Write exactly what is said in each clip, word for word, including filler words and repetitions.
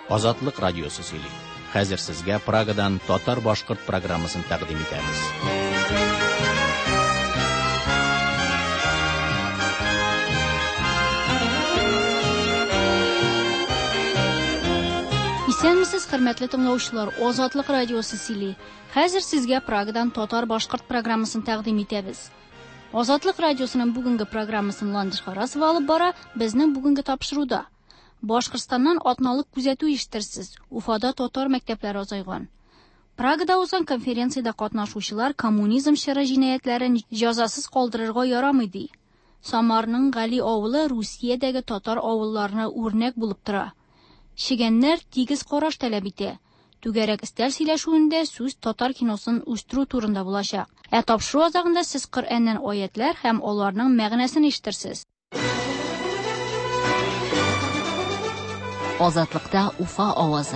Азатлык радиосы сөйли. Хәзер сезгә Прагадан татар-башкорт программасын тәкъдим итәбез. Исәнмесез, хөрмәтле тыңлаучылар, Азатлык радиосы сөйли. Хәзер сезгә Прагадан татар-башкорт программасын тәкъдим итәбез. Азатлык радиосының бүгенге программасын Ландыш Харасов алып бара, безнең бүгенге тапшыруда. Башкортстаннан атналык күзәтү ишеттерсез. Уфада татар мәктәпләре азайган. Прагада узган конференцияда катнашучылар коммунизм чоры җинаятләрен җәзасыз калдырырга ярамый ди. Самарның Гали авылы Русиядәге татар авылларына үрнәк булып тора. Шигәннәр тигез караш таләп итә. Түгәрәк истәл сөйләшүендә сүз татар киносын үстерү турында булачак. Ә тапшыру азагында сез Коръәннән аятлар һәм аларның мәгънәсен ишеттерсез. Азатлыкта Уфа авазы.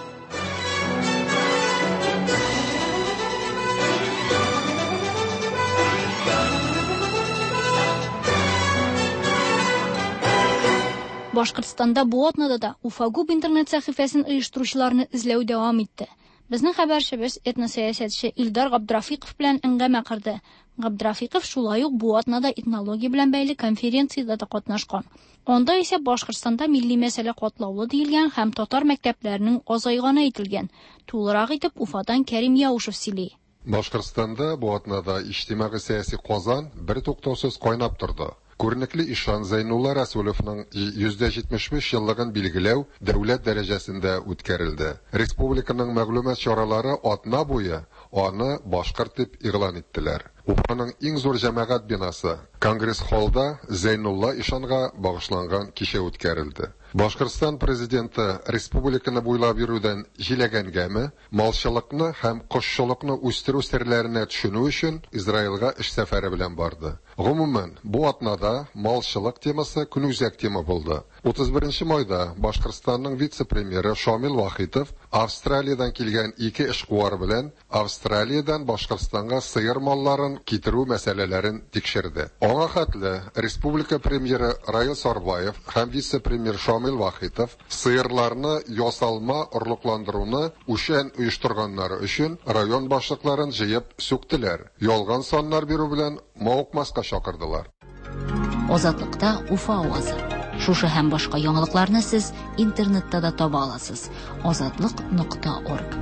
Башкортстанда бу атнада да Уфагуб интернет сәхифәсен оештыручыларны эзләү дәвам итте. Безнең хәбәрчебез этносәясәтче Илдар Габдрафиков белән әңгәмә кырды. Габдрафиков шулай ук бу атнада этнология белән бәйле конференцияда да катнашкан. Анда исә Башкортстанда милли мәсьәлә катлаулы диелгән һәм татар мәктәпләренең азайганы әйтелгән. Тулырак итеп Уфадан Кәрим Яушев сөйли. Башкортстанда бу атнада иҗтимагый сәяси казан бер туктаусыз кайнап торды. Күренекле Ишан Зайнулла Расуловның йөз җитмеш биш еллыгын билгеләү дәүләт дәрәҗәсендә үткәрелде. Республиканың мәгълүмат чаралары атна буе аны башкорт дип игълан иттеләр. Уфаның иң зур җәмәгать бинасы Конгресс-холлда Зайнулла Ишанга багышланган кичә үткәрелде. Башкортстан президенты республиканы буйлап йөрүдән җиләгәнгәме, малчылыкны һәм кошчылыкны үстерү серләренә төшенү өчен Израильгә эш сәфәре белән барды. Гомумән, бу атнада малчылык темасы көнүзәк тема булды. утыз беренче майда Башкортстанның вице-премьеры Шамил Вахитов Австралиядән килгән ике эшкуар белән Австралиядән Башкортстанга сыер малларын китерү мәсьәләләрен тикшерде. Аңа хәтле республика премьеры Раил Сарбаев һәм вице-премьер Шамил Вахитов сыерларны ясалма орлыкландыруны үчен оештырганнары өчен район башлыкларын җыеп сүктеләр. Ялган саннар бирү белән мавыкмаска чакырдылар. Азатлыкта Уфа авазы. Шушы һәм башка яңалыкларны сез интернетта да таба аласыз. азатлык нокта орг.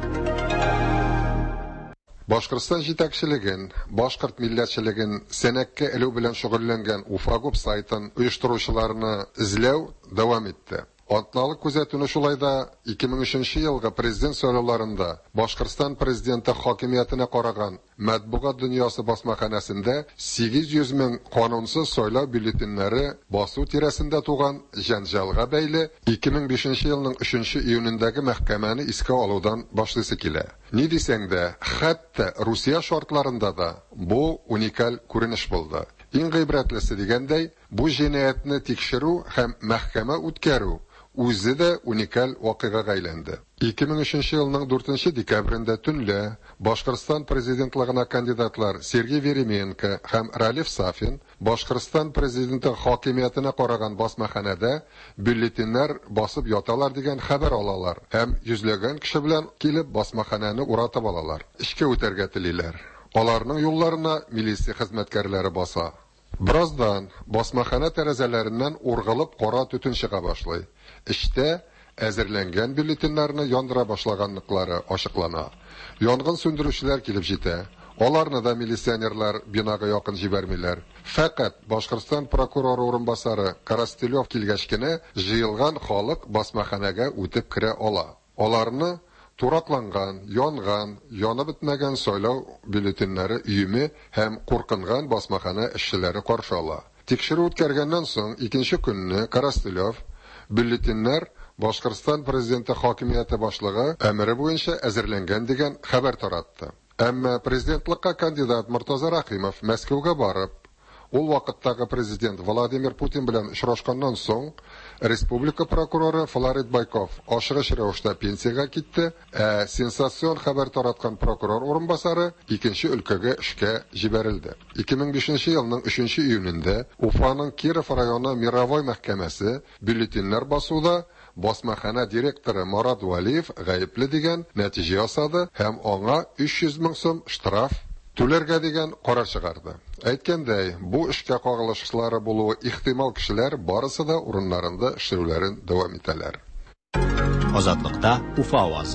Башкортстан җитәкчелеген, башкорт милләтчелеген сәнәккә элү белән шөгыльләнгән Уфагуб сайтын оештыручыларны эзләү дәвам итте. Атналык күзәтүне шулай да ике мең өченче елгы президент сайлауларында Башкортстан президенты хакимиятенә караган матбугат дөньясы басмаханәсендә сигез йөз мең канунсыз сайлау бюллетеннәре басу тирәсендә туган җәнҗалга бәйле ике мең бишенче елның өченче июнендәге мәхкәмәне искә алудан башлыйсы килә. Ни дисәң дә, хәтта Русия шартларында да бу уникаль күренеш булды. Иң гыйбрәтлесе дигәндәй, бу җинаятьне тикшерү һәм мәхкәмә үткәрү үзе дә уникаль вакыйгага әйләнде. ике мең өченче елның дүртенче декабрендә төнлә Башкортстан президентлыгына кандидатлар Сергей Веременко һәм Ралиф Сафин Башкортстан президенты хакимиятенә караган басмаханәдә бюллетеннәр басып яталар дигән хәбәр алалар һәм йөзләгән кеше белән килеп басмаханәне уратып алалар. Эшкә үтәргә телиләр. Аларның юлларына милиция хезмәткәрләре баса. Браздан басмахана тәрәзәләреннән ургылып кара төтен чыга башлый. Эштә әзерләнгән бюллетеннарны яндыра башлаганлыклары ачыклана. Янгын сүндерүчеләр килеп җитә. Аларны да милиционерлар бинага якын җибәрмиләр. Фәкать Башкортстан прокуроры урынбасары Карастелев килгәч кенә җыелган халык басмаханәгә үтеп керә ала. Аларны туракланган, янган, янып бетмәгән сайлау бюллетеннәре өеме һәм куркынган басмахана эшчеләре каршы ала. Тикшерү үткәргәннән соң икенче көнне Карастелев бюллетеннәр Башкортстан президенты хакимияте башлыгы әмере буенча әзерләнгән дигән хәбәр таратты. Әмма президентлыкка кандидат Муртаза Рахимов Мәскәүгә барып, ул вакыттагы президент Владимир Путин белән очрашканнан соң республика прокуроры Флорид Байков ашыгыч рәвештә пенсиягә китте, ә сенсацион хәбәр тараткан прокурор урынбасары икенче өлкәгә эшкә җибәрелде. ике мең бишенче елның өченче июнендә Уфаның Киров районы Мировой мәхкәмәсе бюллетеннәр басуда bosmaxona direktori Murod Valiyev g'ayibli degan natija yasadi ham аңа uch yuz ming so'm shtraf to'larga degan qaror chiqardi. Aytganday, bu ishga qo'g'ilishlar bo'luvi ehtimol kishilar borasida o'rinlarida ishlovlarini davom etadilar. Ozodlikda Ufa ovozi.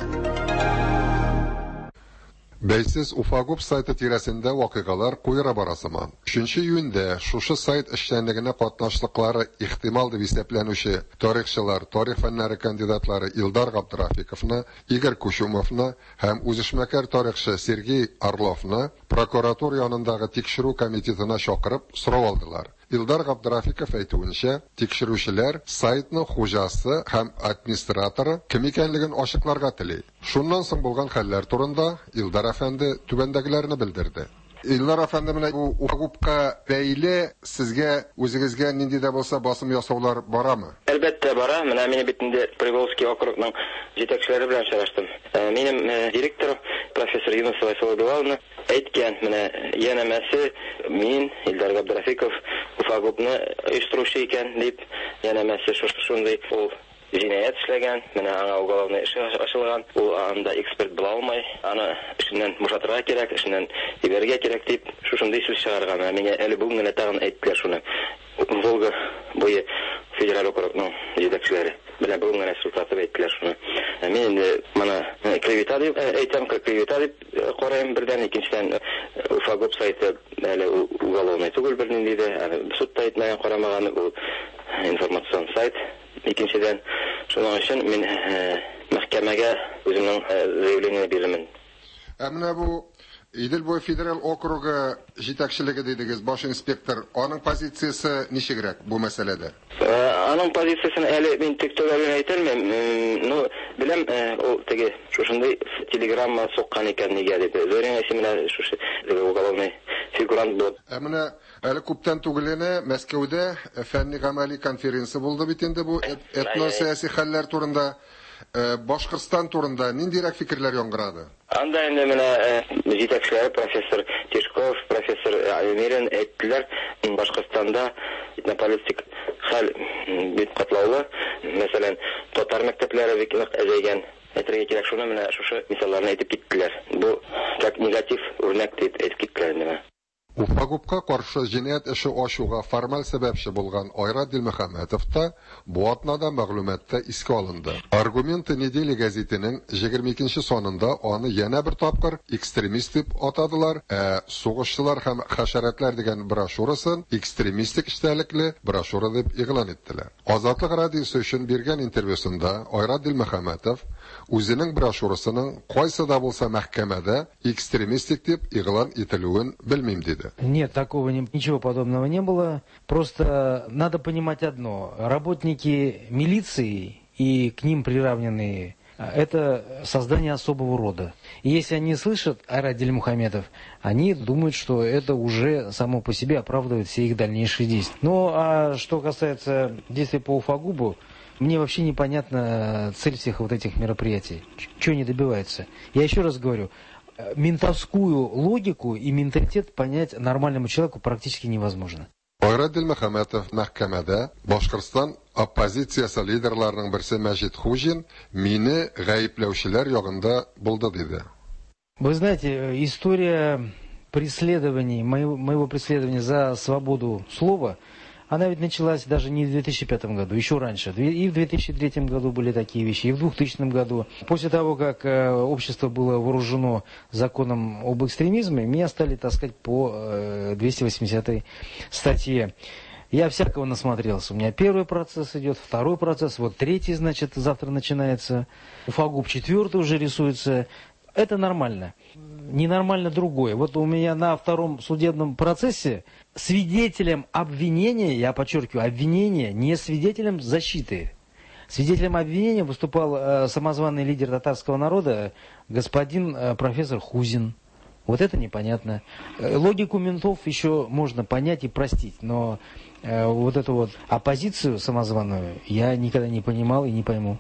Beysiz Ufagub sayti tirasida voqealar qo'yira borasimon. uchinchi iyunda shushu sayt ishlanligini qatnashliklari ehtimol deb hisoblanuvchi tarixchilar, tarix fanlari kandidatlari Ildar Abdurafikovni, Igor Kushumovni ham o'zishmakar tarixchi Sergey Orlovni prokuratura yonidagi tekshiruv komitetini chaqirib so'rab oldilar. Ildar Abdurafikov aytuvuncha, tekshiruvchilar saytning xo'jasi ham administratori kim ekanligini ochiqlarga tilay. Shundan so'ng bo'lgan xallar turida Ildar afandi tubandagilarni bildirdi. Ildar afandi bilan bu Ufagubga bayli sizga o'zingizga nindida bo'lsa bosim yasovlar borami? Albatta bora. Mana meni bitinde Privolskiy okrugning yetakchilari bilan uchrashdim. Mening direktorim professor Yunus Vaysolovni aytgan, mana yana masi men Ildar Abdurafikov Ufagubni uyushtiruvchi ekan deb yana masi shunday ol jinoyat ishlagan, mana anga uголовный ish ochilgan, u anda ekspert bo'la olmay, ana ishdan bo'shatырга kerak, ishdan iberga kerak deb shunday so'z chiqargan. Menga әле bugun tag'in aytdilar shuni. Volga bo'yi federal okrugning yetakchilari bilan bugun resultatni aytdilar shuni. Men mana kleveta deb aytам, kleveta deb qarayman birdan, ikkinchidan Ufagub sayti әле уголовный түгел бернин диде, судта aytmagan qaramagан u informatsion sayt. İkinciden şunun için men mahkemeye özümün zaявлениeni beraman. Amna bu Idilboy federal okrugi yetakchiligi dedigiz, bosh inspektor, onun pozitsiyasi nechigrak bu masalada? Onun pozitsiyasini hali men tekto'g'alini aytolmayman. No, bilam u tege shunday telegramma so'qqan ekan nega deb. Zo'ringiz bilan shu uголовный figurant bo'ldi. Amna hali ko'pdan tug'ilini Moskvada fanni amaliy konferensiya bo'ldi bitende bu etnosiyosiy xallar turida. Boshqirdiston turida nindirak fikrlar yong'iradi? Anda endi mana yetakchilar professor Teshkov, professor Alimirin aytdilar, Boshqirdistonda etnopolitik hal bit qatlovli, masalan, totar maktablari azaygan aytiriga kerak shuni mana shu misollarni aytib ketdilar. Bu как negativ o'rnak deb aytib ketdilar nima. Ufagubga qarshi jinoyat ishi oshuga formal sababchi bo'lgan Oyra Dilmuhammadovda bu atnada ma'lumotda isga olindi. Argument Nedeli gazetining yigirma ikkinchi sonida oni yana bir topqir ekstremist deb atadilar. So'g'ishchilar ham hasharotlar degan broshurasin ekstremistik ishtalikli broshura deb e'lon etdilar. Ozodlik radiosi uchun bergan intervyusida Oyra Dilmuhammadov o'zining broshurasining qo'ysida bo'lsa mahkamada ekstremistik deb e'lon etiluvini bilmayman dedi. Нет, такого не, ничего подобного не было. Просто надо понимать одно. Работники милиции и к ним приравненные – это создание особого рода. И если они слышат Айрат Дильмухаметов, они думают, что это уже само по себе оправдывает все их дальнейшие действия. Ну, а что касается действий по Уфагубу, мне вообще непонятна цель всех вот этих мероприятий. Чего они добиваются? Я еще раз говорю, ментовскую логику и менталитет понять нормальному человеку практически невозможно. Oyrat Dilmuhammadov mahkamada Boshqirdiston oppozitsiyasi liderlarining birisi Majid Xujin meni g'ayiblovchilar yog'inda bo'ldi dedi. Вы знаете, история преследований, моего, моего преследования за свободу слова, она ведь началась даже не в две тысячи пятом году, еще раньше. И в две тысячи третьем году были такие вещи, и в двухтысячном году. После того, как общество было вооружено законом об экстремизме, меня стали таскать по двести восьмидесятой статье. Я всякого насмотрелся. У меня первый процесс идет, второй процесс, вот третий, значит, завтра начинается. Уфагуб четвертый уже рисуется. Это нормально. Ненормально другое. Вот у меня на втором судебном процессе свидетелем обвинения, я подчеркиваю, обвинения, не свидетелем защиты. Свидетелем обвинения выступал э, самозваный лидер татарского народа, господин э, профессор Хузин. Вот это непонятно. Э, логику ментов еще можно понять и простить, но э, вот эту вот оппозицию самозваную я никогда не понимал и не пойму.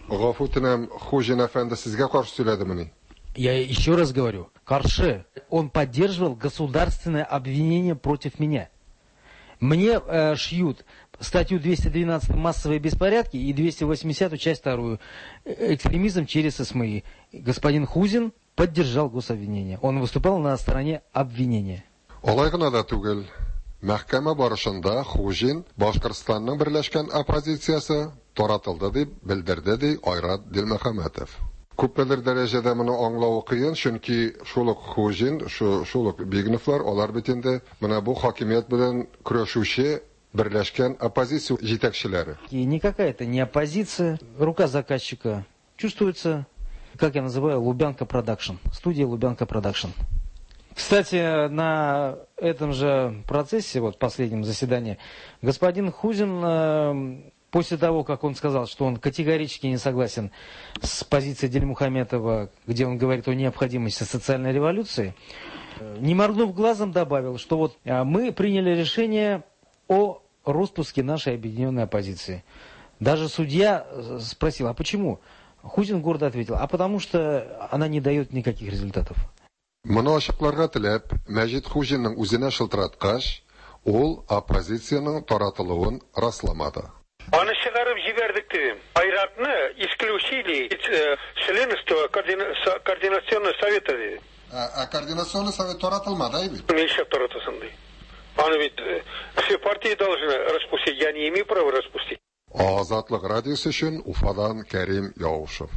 Я еще раз говорю, Карше, он поддерживал государственное обвинение против меня. Мне э, шьют статью двести двенадцать «Массовые беспорядки» и двести восьмидесятую, часть вторую «Экстремизм через СМИ». Господин Хузин поддержал гособвинение. Он выступал на стороне обвинения. Олай гына да түгел. Мәхкәмә барышында Хужин Башкортстанның берләшкән оппозициясе таратылды дип белдерде ди Айрат Дилмөхәммәтов. Күпмедер дәрәҗәдә моны аңлау кыен, чөнки шулык Хужин, шулык Бигновлар, алар бит инде менә бу хакимият белән көрәшүче берләшкән оппозиция җитәкчеләре. И никакая это не оппозиция, рука заказчика чувствуется, как я называю, Лубянка Продакшн, студия Лубянка Продакшн. Кстати, на этом же процессе, вот последнем заседании, господин Хузин, после того, как он сказал, что он категорически не согласен с позицией Дильмухаметова, где он говорит о необходимости социальной революции, не моргнув глазом, добавил, что вот мы приняли решение о распуске нашей объединенной оппозиции. Даже судья спросил, а почему? Хузин гордо ответил, а потому что она не дает никаких результатов. Моны ачыкларга теләп, Мәҗит Хужинның үзенә шылтыраткач, ул оппозициянең таратылуын расламады. Аны чыгарып җибәрдек дидем. Айратны исключили членство координационного совета диде. А координационный совет таратылмады бит. Ничә таратасың ди. Аны бит все партии должны распустить, я не имею права распустить. Азатлык радиосы өчен Уфадан Кәрим Яушев.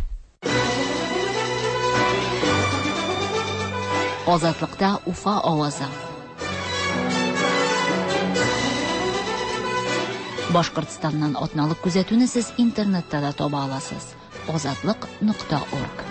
Азатлыкта Уфа авазы. Башкортстаннан атналык күзәтүне сез интернетта да таба аласыз. азатлык нокта орг.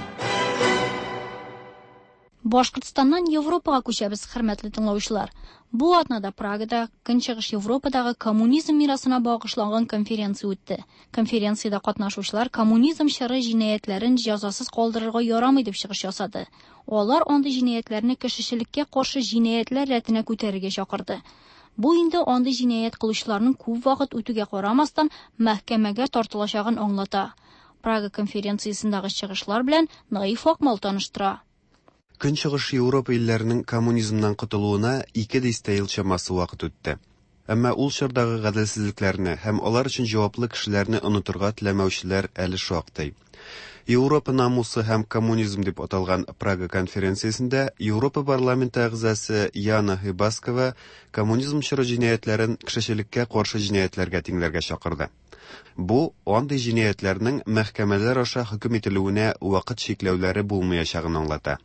Башкортстаннан Европага күчәбез, хөрмәтле тыңлаучылар. Бу атнада Прагада Көнчыгыш Европадагы коммунизм мирасына багышланган конференция үтте. Конференциядә катнашучылар коммунизм чоры җинаятләрен җәзасыз калдырырга ярамый дип чыгыш ясады. Алар андый җинаятләрне кешечелеккә каршы җинаятләр рәтенә күтәрергә чакырды. Бу инде андый җинаят кылучыларның күп вакыт үтүгә карамастан мәхкәмәгә тартылачагын аңлата. Прага конференциясендәге чыгышлар белән Наиф Акмал таныштыра. Көнчыгыш Европа илләренең коммунизмнан котылуына ике дистә ел чамасы вакыт үтте. Әмма ул чордагы гаделсезлекләрне һәм алар өчен җаваплы кешеләрне онытырга теләмәүчеләр әле шактый. Европа намусы һәм коммунизм дип аталган Прага конференциясендә Европа парламенты әгъзасы Яна Хибаскова коммунизм чоры җинаятләрен кешелеккә каршы җинаятләргә тиңләргә чакырды. Бу андый җинаятләрнең мәхкәмәләр аша хөкем ителүенә вакыт чикләүләре булмаячагын аңлата.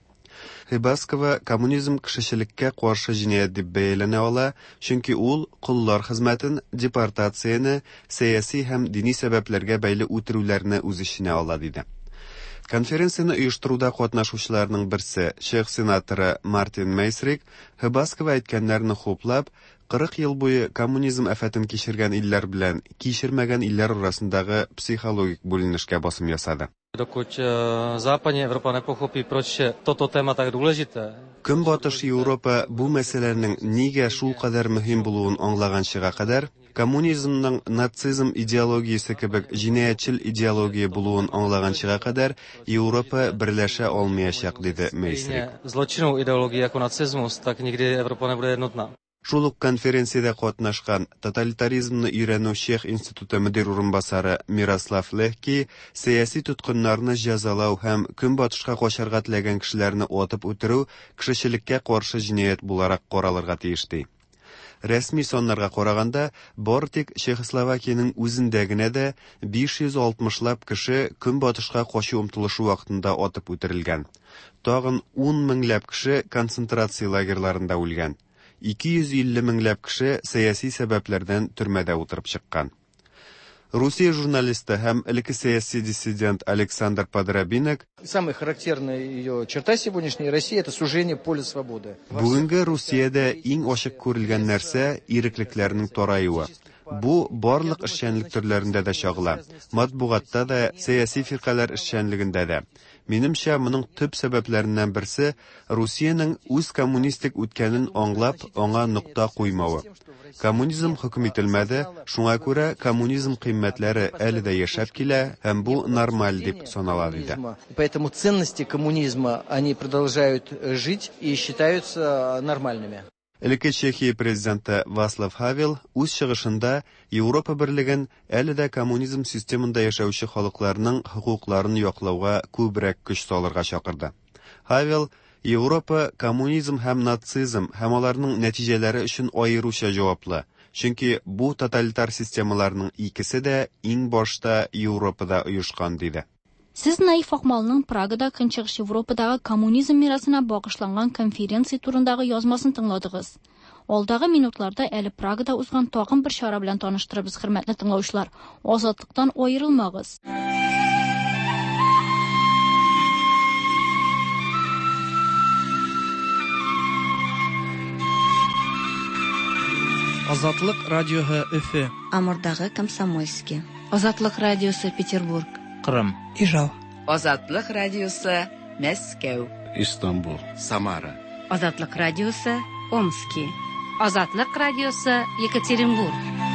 Хибаскова коммунизм кешелеккә каршы җинаят дип бәяләнә ала, чөнки ул куллар хезмәтен, депортацияне, сәяси һәм дини сәбәпләргә бәйле үтерүләрне үз иченә ала диде. Конференцияны оештыруда катнашучыларның берсе, Чех сенаторы Мартин Мейсрик, Хибаскова әйткәннәрне хуплап, кырык ел буе коммунизм афәтен кичергән илләр белән кичермәгән илләр арасындагы психологик бүленешкә басым ясады. Dokud západní Evropa nepochopí, proč je toto téma tak důležité. Көнбатыш Европа бу мәсьәләнең нигә шул кадәр мөһим булуын аңлаганчыга кадәр, коммунизмның нацизм идеологиясе кебек җинаятчыл идеология булуын аңлаганчыга кадәр Европа берләшә алмаячак, диде Мейсрик. Злочинnou ideologii jako nacismus, tak nikdy Evropa nebude jednotná. Шул ук конференциядә катнашкан тоталитаризмны өйрәнү Чех институты мөдир урынбасары Мирослав Лехки сәяси тоткыннарны җәзалау һәм көнбатышка качарга теләгән кешеләрне атып үтерү кешелеккә каршы җинаят буларак каралырга тиеш ди. Рәсми саннарга караганда, бары тик Чехословакиянең үзендә генә дә биш йөз алтмышлап кеше көнбатышка качу омтылышы вакытында атып үтерелгән. Тагын ун меңләп кеше концентрация лагерьларында үлгән. ике йөз илле меңләп кеше сәяси сәбәпләрдән төрмәдә утырып чыккан. Русия журналисты һәм элекке сәяси диссидент Александр Подробинок самая характерная ее черта сегодняшней России это сужение поля свободы. Бүгенге Русиядә иң ачык күрелгән нәрсә иреклекләрнең тараюы. Бу барлык эшчәнлек төрләрендә дә чагыла. Матбугатта да, сәяси фиркалар эшчәнлегендә дә. Минемчә, моның төп сәбәпләреннән берсе Русиянең үз коммунистик үткәнен аңлап, аңа нокта куймавы. Коммунизм хөкем ителмәде, шуңа күрә коммунизм кыйммәтләре әле дә яшәп килә, һәм бу нормаль дип санала диде. Поэтому ценности коммунизма, они продолжают жить и считаются нормальными. Элекке Чехия президенты Васлав Хавел үз чыгышында Европа берлеген әле дә коммунизм системында яшәүче халыкларның хукукларын яклауга күбрәк көч салырга чакырды. Хавел Европа коммунизм һәм нацизм һәм аларның нәтиҗәләре өчен аеруча җаваплы. Чөнки бу тоталитар системаларның икесе дә иң башта Европада оешкан диде. Сез Наиф Акмалның Прагада Көнчыгыш Европадагы коммунизм мирасына багышланган конференция турындагы язмасын тыңладыгыз. Алдагы минутларда әле Прагада узган тагын бер чара белән таныштырабыз, хөрмәтле тыңлаучылар. Азатлыктан аерылмагыз. Азатлык радиоһы Өфе. Амурдагы Комсомольский. Азатлык радиосы Петербург. Кырым. Ижау. Азатлык радиосы Мәскәү. Истанбул. Самара. Азатлык радиосы Омский. Азатлык радиосы Екатеринбург.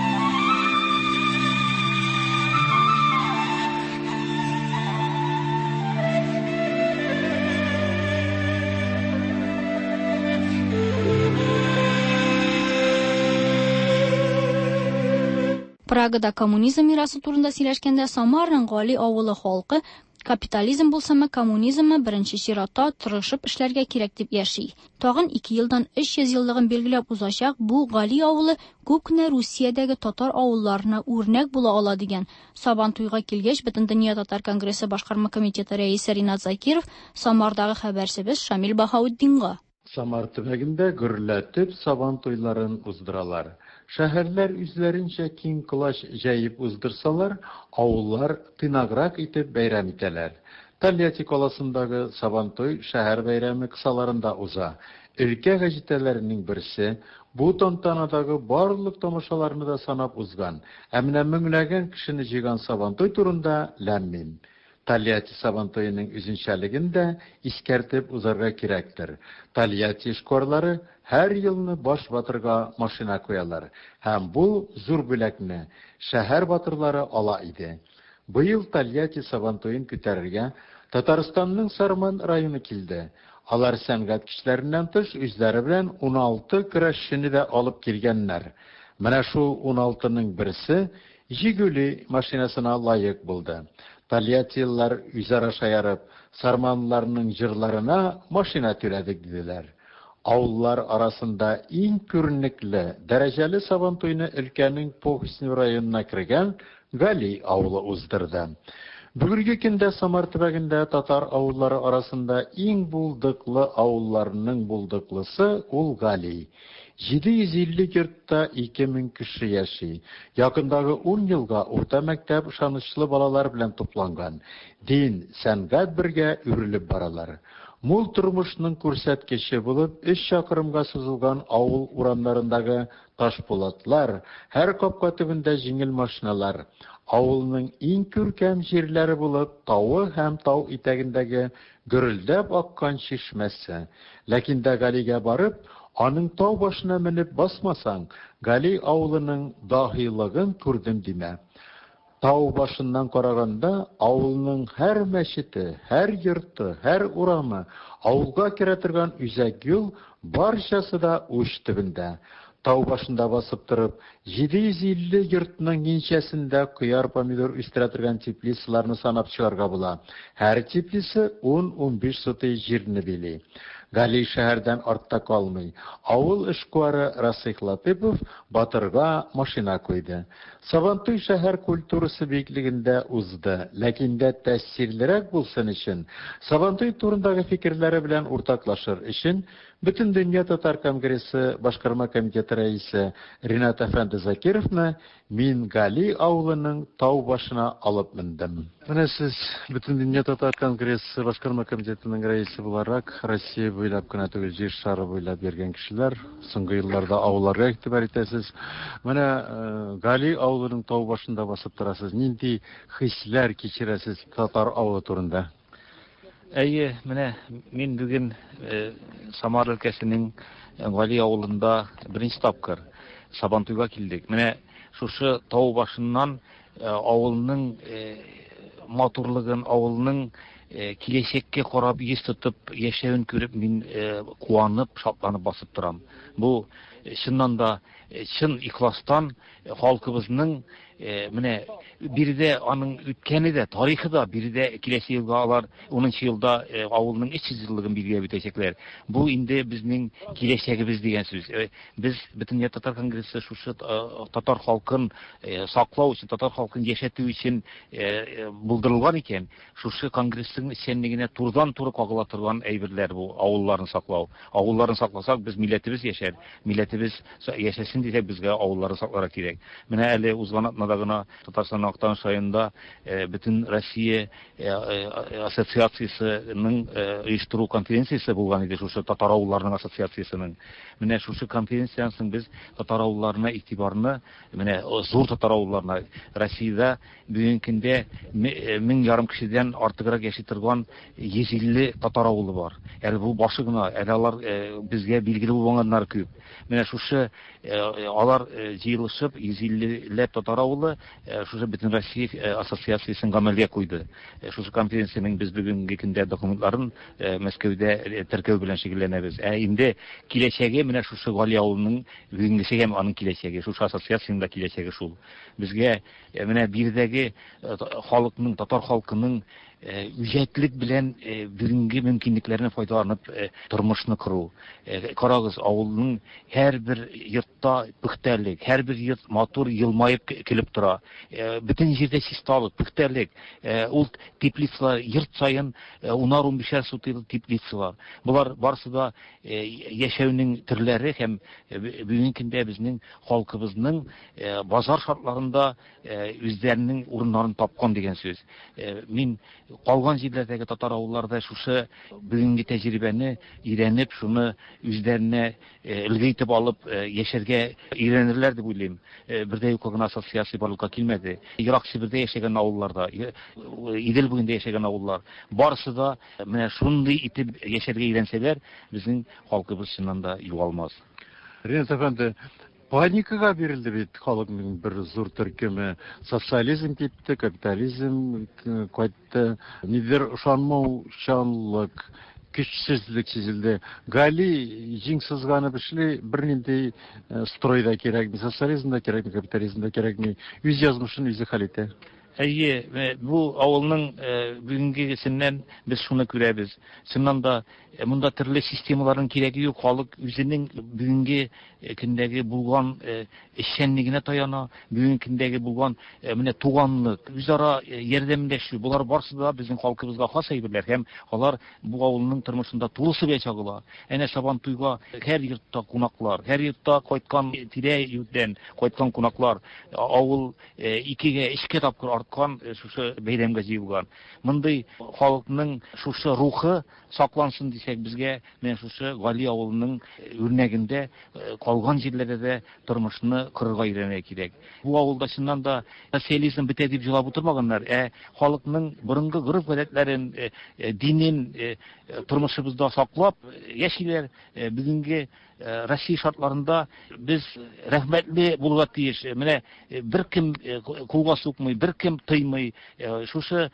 Прагада коммунизм мирасы турында сөйләшкәндә Самарның Гали авылы халкы капитализм булсамы, коммунизмы беренче чиратта тырышып эшләргә кирәк дип яши. Тагын ике елдан өч йөз еллыгын билгеләп узачак бу Гали авылы күп кенә Русиядәге татар авылларына үрнәк була ала дигән. Сабантуйга килгәч, Бөтендөнья татар конгрессы башкарма комитеты рәисе Ринат Закиров Самардагы хәбәрчебез Шамил Баһаутдинга: Самар төбәгендә гөрләтеп Сабантуйларын уздыралар. Шәһәрләр үзләренчә киң колач җәеп уздырсалар, авыллар тыйнаграк итеп бәйрәм итәләр. Тольятти каласындагы Сабантуй шәһәр бәйрәме кысаларында уза. Өлкә гәҗитәләренең берсе бу тантанадагы барлык тамашаларны да санап узган. Ә менә меңләгән кешене җыйган Сабантуй турында ләммим. Тольятти Сабантуйының үзенчәлеген дә искәртеп узарга кирәктер. Тольятти эшкуарлары һәр елны баш батырга машина куялар. Һәм бу зур бүләкне шәһәр батырлары ала иде. Быел Тольятти Сабантуйын күтәрергә Татарстанның Сарман районы килде. Алар сәнгать кешеләреннән тыш үзләре белән уналты көрәшчене дә алып килгәннәр. Менә шул уналтының берсе Жигули машинасына лайык булды. Тольяттилар үзара шаярып, сарманларның җырларына машина түләдек диделәр. Авыллар арасында иң күренекле, дәрәҗәле Сабантуйны өлкәнең Похусни районына кергән Гали авылы уздырды. Бүгенге көндә Самар төбәгендә татар авыллары арасында иң булдыклы авылларның булдыклысы ул Гали. җиде йөз илле йортта ике мең кеше яши. Якындагы ун елга урта мәктәп ышанычлы балалар белән тупланган. Дин, сәнгать бергә үрелеп баралар. Мул тормышның күрсәткече булып, өч чакрымга сузылган авыл урамнарындагы ташпулатлар, һәр капка төбендә җиңел машиналар. Авылның иң күркәм җирләре булып, тавы һәм тау итәгендәге гөрелдәп аккан чишмәсе. Ләкин дә Галигә барып, аның тау башына менеп басмасаң, Гали авылының дахилыгын күрдем димә. Тау башыннан караганда, авылның һәр мәчете, һәр йорты, һәр урамы, авылга керә торган үзәк юл барчасы да уч төбендә. Тау башында басып торып, җиде йөз илле йортның ничәсендә кыяр помидор үстерә торган теплицаларны санап чыгарга була. Һәр теплица ун-ун биш сотый җирне били. Гали шәһәрдән артта калмый. Авыл эшкуары Расих Латыпов батырга машина куйды. Сабантуй шәһәр культурасы биеклегендә узды. Ләкин дә тәэсирлерәк булсын өчен, Сабантуй турындагы фикерләре белән уртаклашыр өчен Бөтендөнья татар конгрессы башкарма комитеты рәисе Ринат әфәнде Закировны мин Гали авылының тау башына алып мендем. Менә сез Бөтендөнья татар конгрессы башкарма комитетының рәисе буларак Россия буйлап кына түгел, җир шары буйлап йөргән кешеләр, соңгы елларда авылларга игътибар итәсез. Менә Гали авылының тау башында басып торасыз. Нинди хисләр кичерәсез татар авылы турында? Әйе, менә мин бүген Самар өлкәсенең Гали авылында беренче тапкыр Сабантуйга килдек. Менә шушы тау башыннан авылның матурлыгын, авылның киләчәккә карап йөз тотып яшәвен күреп мин куанып, шатланып басып торам. Бу чыннан да чын ихластан халкыбызның менә биредә аның үткәне дә, тарихы да биредә киләсе елга алар унынчы елда авылның өч йөз еллыгын билгеләп үтәчәкләр. Бу инде безнең киләчәгебез дигән сүз. Без бөтен татар конгрессы шушы татар халкын саклау өчен, татар халкын яшәтү өчен булдырылган икән. Шушы конгрессын эшчәнлегенә турыдан-туры кагыла торган әйберләр бу авылларны саклау. Авылларны сакласак, без милләтебез яшәр. Милләтебез яшәсен дисәк, безгә авылларны сакларга кирәк. Менә әле узган атнада гына Татарстан Актан шайында бөтен Россия ассоциациясының оештыру конференциясе булган иде, шушы татар авылларының ассоциациясының. Менә шушы конференцияның без татар авылларына игътибарны, менә зур татар авылларына Россиядә бүгенге көндә мең ярым кешедән артыграк яши торган йөз илле татар авылы бар. Әле бу башы гына, әле алар безгә билгеле булганнар күп. Менә шушы алар җыелышып йөз илле татар авылы шушы бөтен Россия ассоциациясын гамәлгә куйды. Шушы конференциянең без бүгенге көндә документларын Мәскәүдә теркәү белән шөгыльләнәбез. Ә инде киләчәге менә шушы Гали авылының бүгенгесе һәм аның киләчәге, шушы ассоциацияның да киләчәге шул. Безгә менә биредәге халыкның, татар халкының үҗәтлек белән бүгенге мөмкинлекләрне файдаланып тормышны кору. Карагыз, авылның һәрбер йортта пөхтәлек, һәрбер йорт матур елмаеп килеп тора. Бөтен җирдә чисталык, пөхтәлек. Ул теплицалар йорт саен ун-унбиш сутыйлы теплицалар. Булар барысы да яшәүнең төрләре һәм бүгенге көндә безнең халкыбызның базар шартларында үзләренең урыннарын тапкан дигән сүз. Мин калган җирләрдәге татар авылларда шушы бүгенге тәҗрибәне өйрәнеп, шуны үзләренә илгә итеп алып яшәргә өйрәнерләр дип уйлыйм. Бердә юк гына ассоциация барлыкка килмәде. Ерак Сибирдә яшәгән авылларда, Идел буенда яшәгән авыллар, барысы да менә шундый итеп яшәргә өйрәнсәләр, безнең халкыбыз чыннан да югалмас. Ренат әфәнде, паникага бирелде бит халыкның бер зур төркеме. Социализм китте, капитализм кайтты. Нидер ышанмаучанлык, көчсезлек сизелде. Гали җиңсызганып эшли, бернинди стройда кирәкми, социализмда кирәкми, капитализмда кирәкми. Үз язмышын үзе хәл итә. Әйе, бу авылның бүгенгесеннән без шуны күрәбез. Чыннан да монда төрле системаларның кирәге юк. Халык үзенең бүгенге көндәге булган эшчәнлегенә таяна, бүгенге көндәге булган менә туганлык, үзара ярдәмләшү, булар барсы да безнең халкыбызга хас әйберләр һәм алар бу авылның тормышында тулысы белән чагыла. Әнә Сабантуйга һәр йортта кунаклар, һәр йортта кайткан тирә-юдән кайткан кунаклар, авыл икегә, өчкә тапкыр арткан шушы бәйрәмгә җыелган. Мондый халыкның шушы рухы саклансын дисәк, безгә менә шушы Гали авылының үрнәгендә калган җирләрдә дә тормышны кырырга өйрәнергә кирәк. Бу авылда чыннан да социализм бетә дип җылап утырмаганнар, ә халыкның борынгы гореф-гадәтләрен, динен тормышыбызда саклап яшиләр. Бүгенге Россия шартларында без рәхмәтле булырга тиеш. Менә беркем кулга сукмый, беркем тыймый, шушы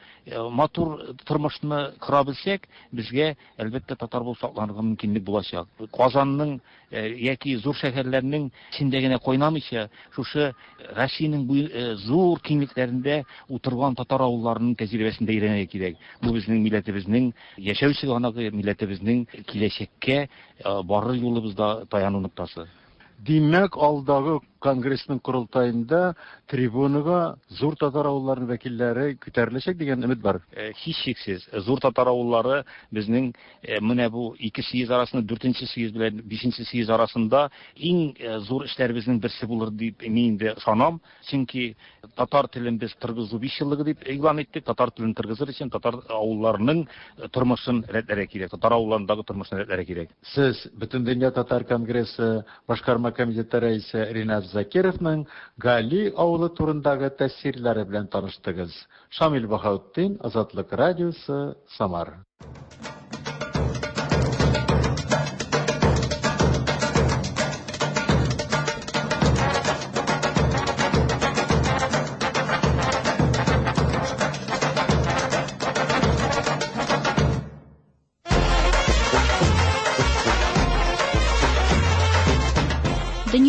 матур тормышны кыра белсәк, безгә әлбәттә татар булып сакланырга мөмкинлек булачак. Казанның яки зур шәһәрләрнең içində генә кайнамыйча, шушы Россиянең зур киңлекләрендә утырган татар авылларының тәҗрибәсендә өйрәнергә кирәк. Бу безнең милләтебезнең яшәү чыганагы, милләтебезнең киләчәккә барыр юлыбызда таяну ноктасы. Димәк, алдагы конгрессның курултайында трибунага зур татар авылларының вәкилләре күтәреләчәк дигән өмет бар. Һич шиксез, зур татар авыллары безнең менә бу ике съезд арасында, дүртенче съезд белән бишенче съезд арасында иң зур эшләребезнең берсе булыр дип мин инде санам. Чөнки татар телен без тыргызу биш еллыгы дип игълан иттек. Татар телен тыргызыр өчен татар авылларының тормышын рәтләргә кирәк, татар авылларындагы тормышны рәтләргә кирәк. Сез бөтен дөнья татар конгрессы башкарма комитеты рәисе Ринат Закировның Гали авылы турындагы тәэсирләре белән таныштыгыз. Шамил Баһаутдин, Азатлык радиосы, Самар.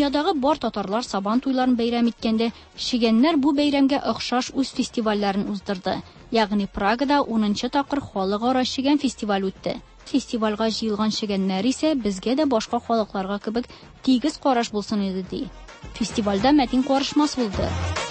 Дөньядагы бар татарлар Сабан туйларын бәйрәм иткәндә, шигәннәр бу бәйрәмгә охшаш үз фестивальләрен уздырды. Ягъни Прагада унынчы тапкыр халыкара шигән фестиваль үтте. Фестивальгә җыелган шигәннәр исә безгә дә башка халыкларга кебек тигез караш булсын иде ди. Фестивальдә мәтин карышмас булды.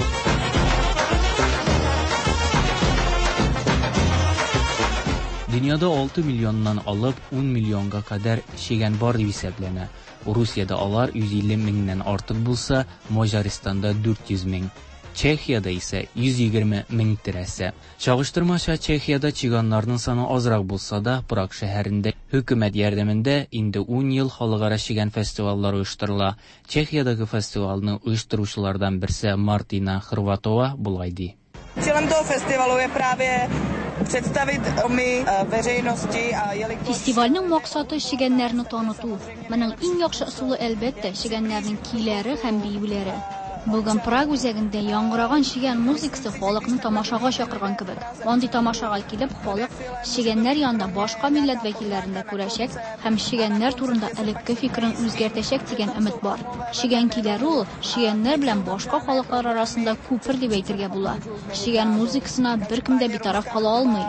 Dünyada алты миллионнан алып ун миллионга кадәр шигән бар дип исәпләнә. Русиядә алар йөз илле меңнән артык булса, Маҗаристанда дүрт йөз мең. Чехиядә исә йөз егерме мең тирәсе. Чагыштырмача Чехиядә чиганнарның саны азрак булса да, Праг шәһәрендә хөкүмәт ярдәмендә инде ун ел халыкара шигән фестивальләре оештырыла. Чехиядәге фестивальне оештыручылардан берсе Мартина Хрватова булай ди. Cílem toho festivalu je právě představit Romy veřejnosti a jelikož Festivalның максаты шигәннәрне таныту. Моның иң яхшы ысулы әлбәттә шигәннәрнең көйләре һәм биюләре. Бүген Праг үзәгендә яңгыраган шигән музыкасы халыкны тамашага чакырган кебек. Андый тамашага килеп, халык шигәннәр янында башка милләт вәкилләрен дә күрәчәк һәм шигәннәр турында элекке фикерен үзгәртәчәк дигән өмет бар. Шигән көйләре ул шигәннәр белән башка халыклар арасында күпер дип әйтергә була. Шигән музыкасына беркем дә битараф кала алмый.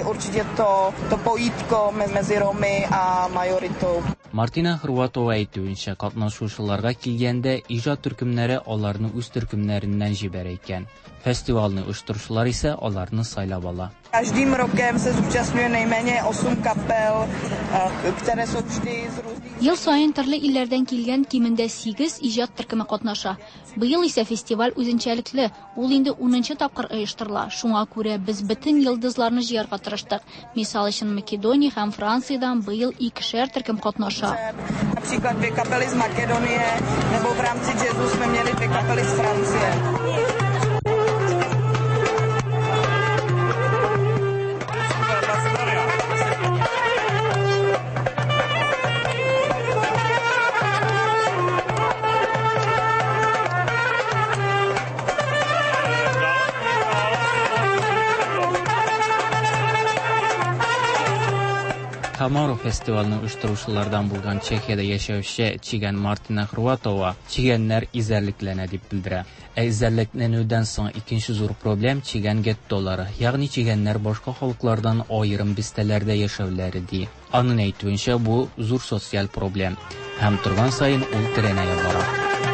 Мартина Хрватова әйтүенчә, катнашучыларга килгәндә иҗат төркемнәре аларны үз төркемнәреннән җибәрә икән. Фестивальне оештыручылар исә аларны сайлап ала. Každým rokem se zúčastňuje nejméně osm kapel, které jsou vždy z různých... Ел сайын төрле илләрдән килгән кимендә сигез иҗат төркеме катнаша. Быел исә фестиваль үзенчәлекле, ул инде унынчы тапкыр оештырыла. Шуңа күрә без бөтен йолдызларны җыярга тырыштык. Мисал өчен Македония һәм Франциядән быел икешәр төркем катнаша. Например, две капелы из Македонии, nebo в rámci jazzu jsme měli dvě kapely z Francie. Камаро фестивальне оештыручылардан булган Чехиядә яшәүче Чигән Мартина Хрватова чигәннәр изәрлекләнә дип белдерә. Ә изәрлекләнүдән соң икенче зур проблем чигән геттолары, ягъни чигәннәр башка халыклардан аерым бистәләрдә яшәүләре ди. Аның әйтүенчә, бу зур социаль проблем. Һәм торган сайын ул терәнәя бара.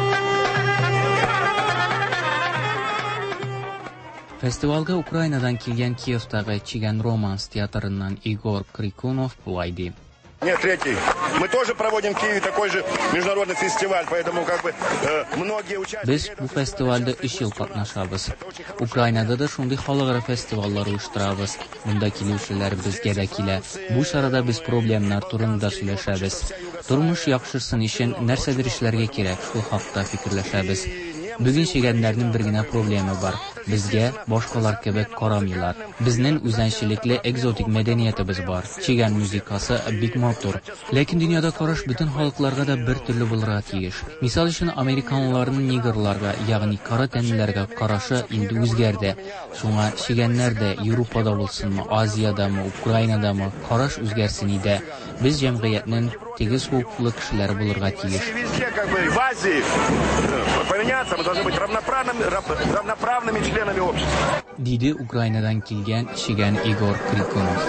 Фестивальгә Украинадан килгән Киевтагы Чигән Романс театрыннан Игорь Крикунов булай ди. Нет, третий. Мы тоже проводим в Киеве такой же международный фестиваль, поэтому как бы э, многие участники... Без бу фестивальдә өч ел катнашабыз. Украинада да шундый халыкара фестивальләр оештырабыз. Монда килүчеләр безгә дә килә. Бу чарада без проблемнар турында сөйләшәбез. Тормыш яхшысын өчен нәрсәдер эшләргә кирәк, шул хакта фикерләшәбез. Бүген шигәннәрнең бер генә проблема бар. Безгә башкалар кебек карамыйлар. Безнең үзенчәлекле экзотик мәдәниятебез бар. Чигән музыкасы бик матур. Ләкин дөньяда караш бөтен халыкларга да бер төрле булырга тиеш. Мисал өчен американлыларның нигрларга, ягъни кара тәнлеләргә карашы инде үзгәрде. Шуңа шигәннәр дә Европада булсынмы, Азиядамы, Украинадамы караш үзгәрсен иде. Без җәмгыятьнең тигез хукуклы кешеләр булырга тиеш. В Азии поменяться, мы должны быть равноправными, равноправными членами общества. Диде Украинадан килгән Чигән Игорь Крикунов.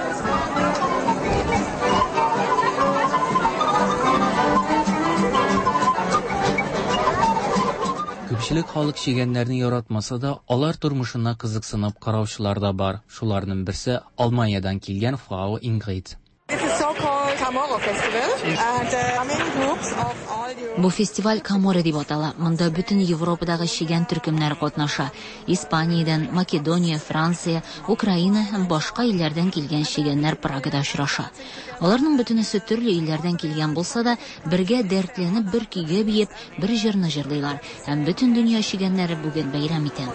Күпчелек халык шигәннәрне яратмаса да, алар тормышына кызыксынып караучылар да бар. Шуларның берсе Алманиядән килгән Фау Ингрид. Бу фестиваль Камора дип атала. Монда бөтен Европадагы шигән төркемнәр катнаша. Испаниядән, Македония, Франция, Украина һәм башка илләрдән килгән шигәннәр Прагада очраша. Аларның бөтенесе төрле илләрдән килгән булса да, бергә дәртләнеп, бер көйгә биеп, бер җырны җырлыйлар. Һәм бөтен дөнья шигәннәре бүген бәйрәм итә.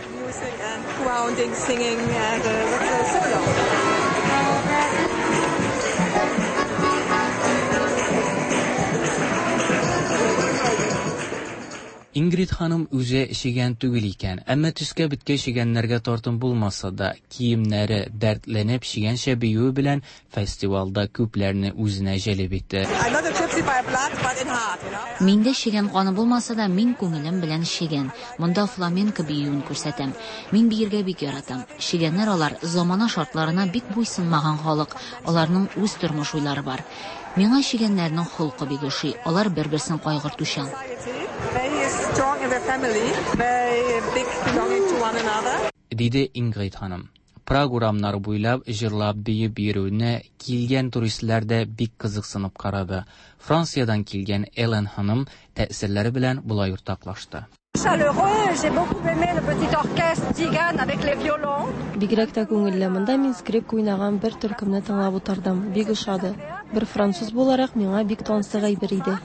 Ингрид ханым үзе шигән түгел икән, әмма төскә биткә шигәннәргә тартым булмаса да, киемнәре дәртләнеп шигән шәбию белән фестивалда күпләрне үзенә җәлеп итте. Миндә шигән каны булмаса да, мин күңелем белән шигән. Монда фламенко биюен күрсәтәм. Мин биергә бик яратам. Шигәннәр алар замана шартларына бик буйсынмаган халык, аларның үз тормыш уйлары бар. Миңа шигәннәрнең холкы бик ошый, алар бер-берсен кайгыртучан. Диде Ингрид ханым. Программнар буйлап җырлап биеп йөрүне килгән туристлар да бик кызыксынып карады. Франциядән килгән Элен ханым тәэсирләре белән булай уртаклашты. Бигрәк тә күңелле, монда мин скрипка уйнаган бер төркемне тыңлап утырдым. Бик ошады. Бер француз буларак миңа бик тансыгай бер иде.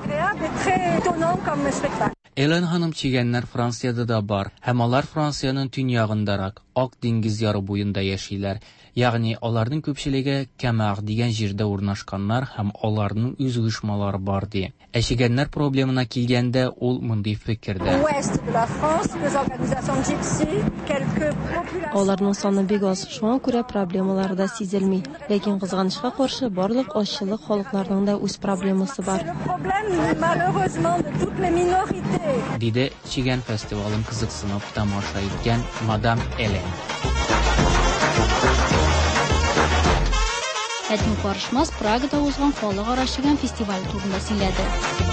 Элен ханым чигәннәр Франциядә дә бар, һәм алар Франциянең төньягындарак, Ак диңгез яры буенда яшиләр. Ягъни аларның күпчелеге Камар дигән җирдә урнашканнар һәм аларның үз оешмалары бар ди. Ә чигәннәр проблемына килгәндә ул мондый фикердә. Аларның саны бик аз, шуңа күрә проблемалары да сизелми. Ләкин кызганычка каршы барлык ашчылык халыкларның да үз проблемасы бар. Диде чигән фестивалын кызыксынып тамаша иткән мадам Элен. Әтин карышмас Прагада узган халыкара шигән фестиваль турында сөйләде.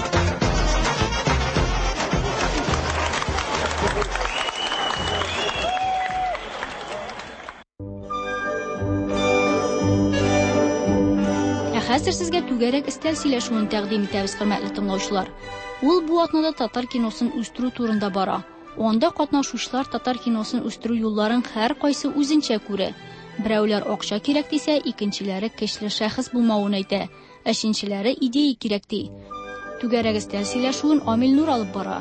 Ә хәзер сезгә түгәрәк истәл сөйләшүен тәкъдим итәбез, хөрмәтле тыңлаучылар. Ул бу атнада татар киносын үстерү турында бара. Онда катнашучылар татар киносын үстерү юлларын һәр кайсы үзенчә күрә. Берәүләр акча кирәк дисә, икенчеләре көчле шәхес булмавын әйтә, өченчеләре идея кирәк ди. Түгәрәк истәл сөйләшүен Амил Нур алып бара.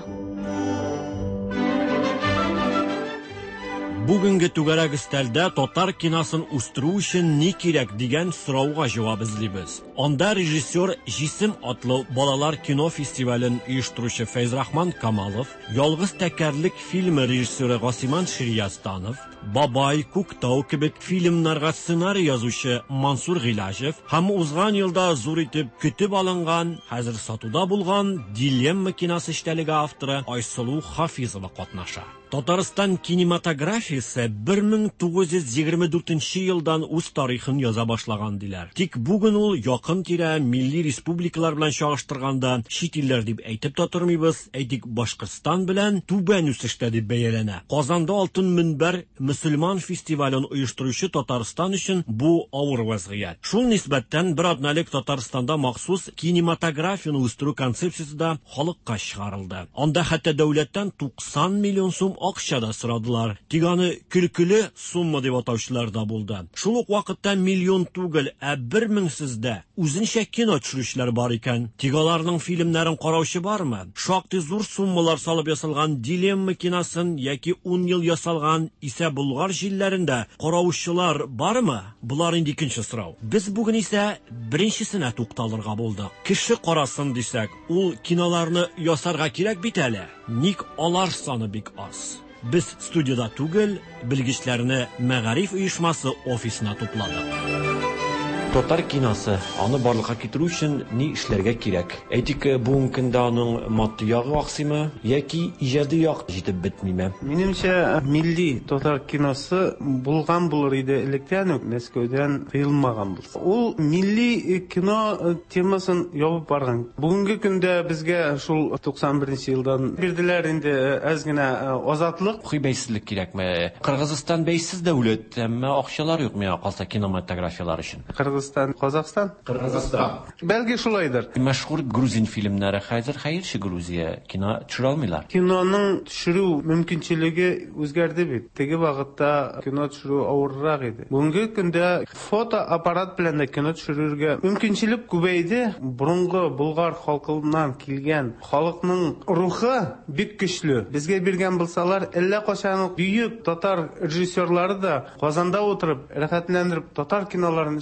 Бүгенге түгәрәк истәлдә татар киносын үстерү өчен ни кирәк дигән сорауга җавап эзлибез. Анда режиссер Җисем атлы балалар кино фестивален оештыручы Фәйзрахман Камалов, Ялгыз тәкәрлек фильмы режиссеры Гасиман Шириястанов, Бабай, Күктау кебек фильмнарга сценарий язучы Мансур Гыйлаҗев һәм узган елда зур итеп көтеп алынган, хәзер сатуда булган Дилемма киносы эштәлеге авторы Айсылу Хафизова катнаша. Татарстан кинематографиясе бер мең тугыз йөз егерме дүртенче елдан үз тарихын яза башлаган диләр. Тик бүген ул якын тирә милли республикалар белән чагыштырганда чит илләр дип әйтеп тә тормыйбыз, әйтик Башкортстан белән түбән үсештә дип бәяләнә. Казанда Алтын мөнбәр мөселман фестивален оештыручы Татарстан өчен бу авыр вазгыять. Шул нисбәттән бер атналык Татарстанда махсус кинематографияны үстерү концепциясе дә халыкка чыгарылды. Анда хәтта дәүләттән туксан миллион сум акча да сорадылар. Тиганы көлкеле сумма дип атаучылар да булды. Шул ук вакытта миллион түгел, ә бер мең сездә үзенчә кино төшерүчеләр бар икән. Тигаларның фильмнарын караучы бармы? Шактый зур суммалар салып ясалган Дилемма киносын яки ун ел ясалган исә Булгар җилләрендә караучылар бармы? Булар инде икенче сорау. Без бүген исә беренчесенә тукталырга булдык. Кеше карасын дисәк, ул киноларны ясарга кирәк бит әле. Ник алар саны бик аз? Без студияда түгел, белгечләрне Мәгариф оешмасы офисына тупладык. Татар киносы, аны барлыкка китерү өчен ни эшләргә кирәк? Әйтик, бүгенге көндә аның матди ягы аксыймы яки иҗади як җитеп бетмиме? Минемчә, милли татар киносы булган булыр иде электән үк, Мәскәүдән тыелмаган булса. Ул милли кино темасын ябып барган. Бүгенге көндә безгә шул туксан беренче елдан бирделәр инде әз генә азатлык. Бәйсезлек кирәкме? Кыргызстан бәйсез дәүләт, әмма акчалар юк миңа калса кинематографиялар өчен. Кыргызстан, Казакстан? Кыргызстан. Бәлки шулайдыр. Мәшһүр грузин фильмнары хәзер хәерче Грузия кино төшерә алмыйлар. Киноның төшерү мөмкинчелеге үзгәрде бит. Теге вакытта кино төшерү авыррак иде. Бүгенге көндә фотоаппарат белән дә кино төшерергә мөмкинчелек күбәйде. Борынгы Булгар халкыннан килгән халыкның рухы бик көчле. Безгә биргән булсалар, әллә качан бөек татар режиссерлары да Казанда утырып, рәхәтләндереп татар киноларын эшләрләр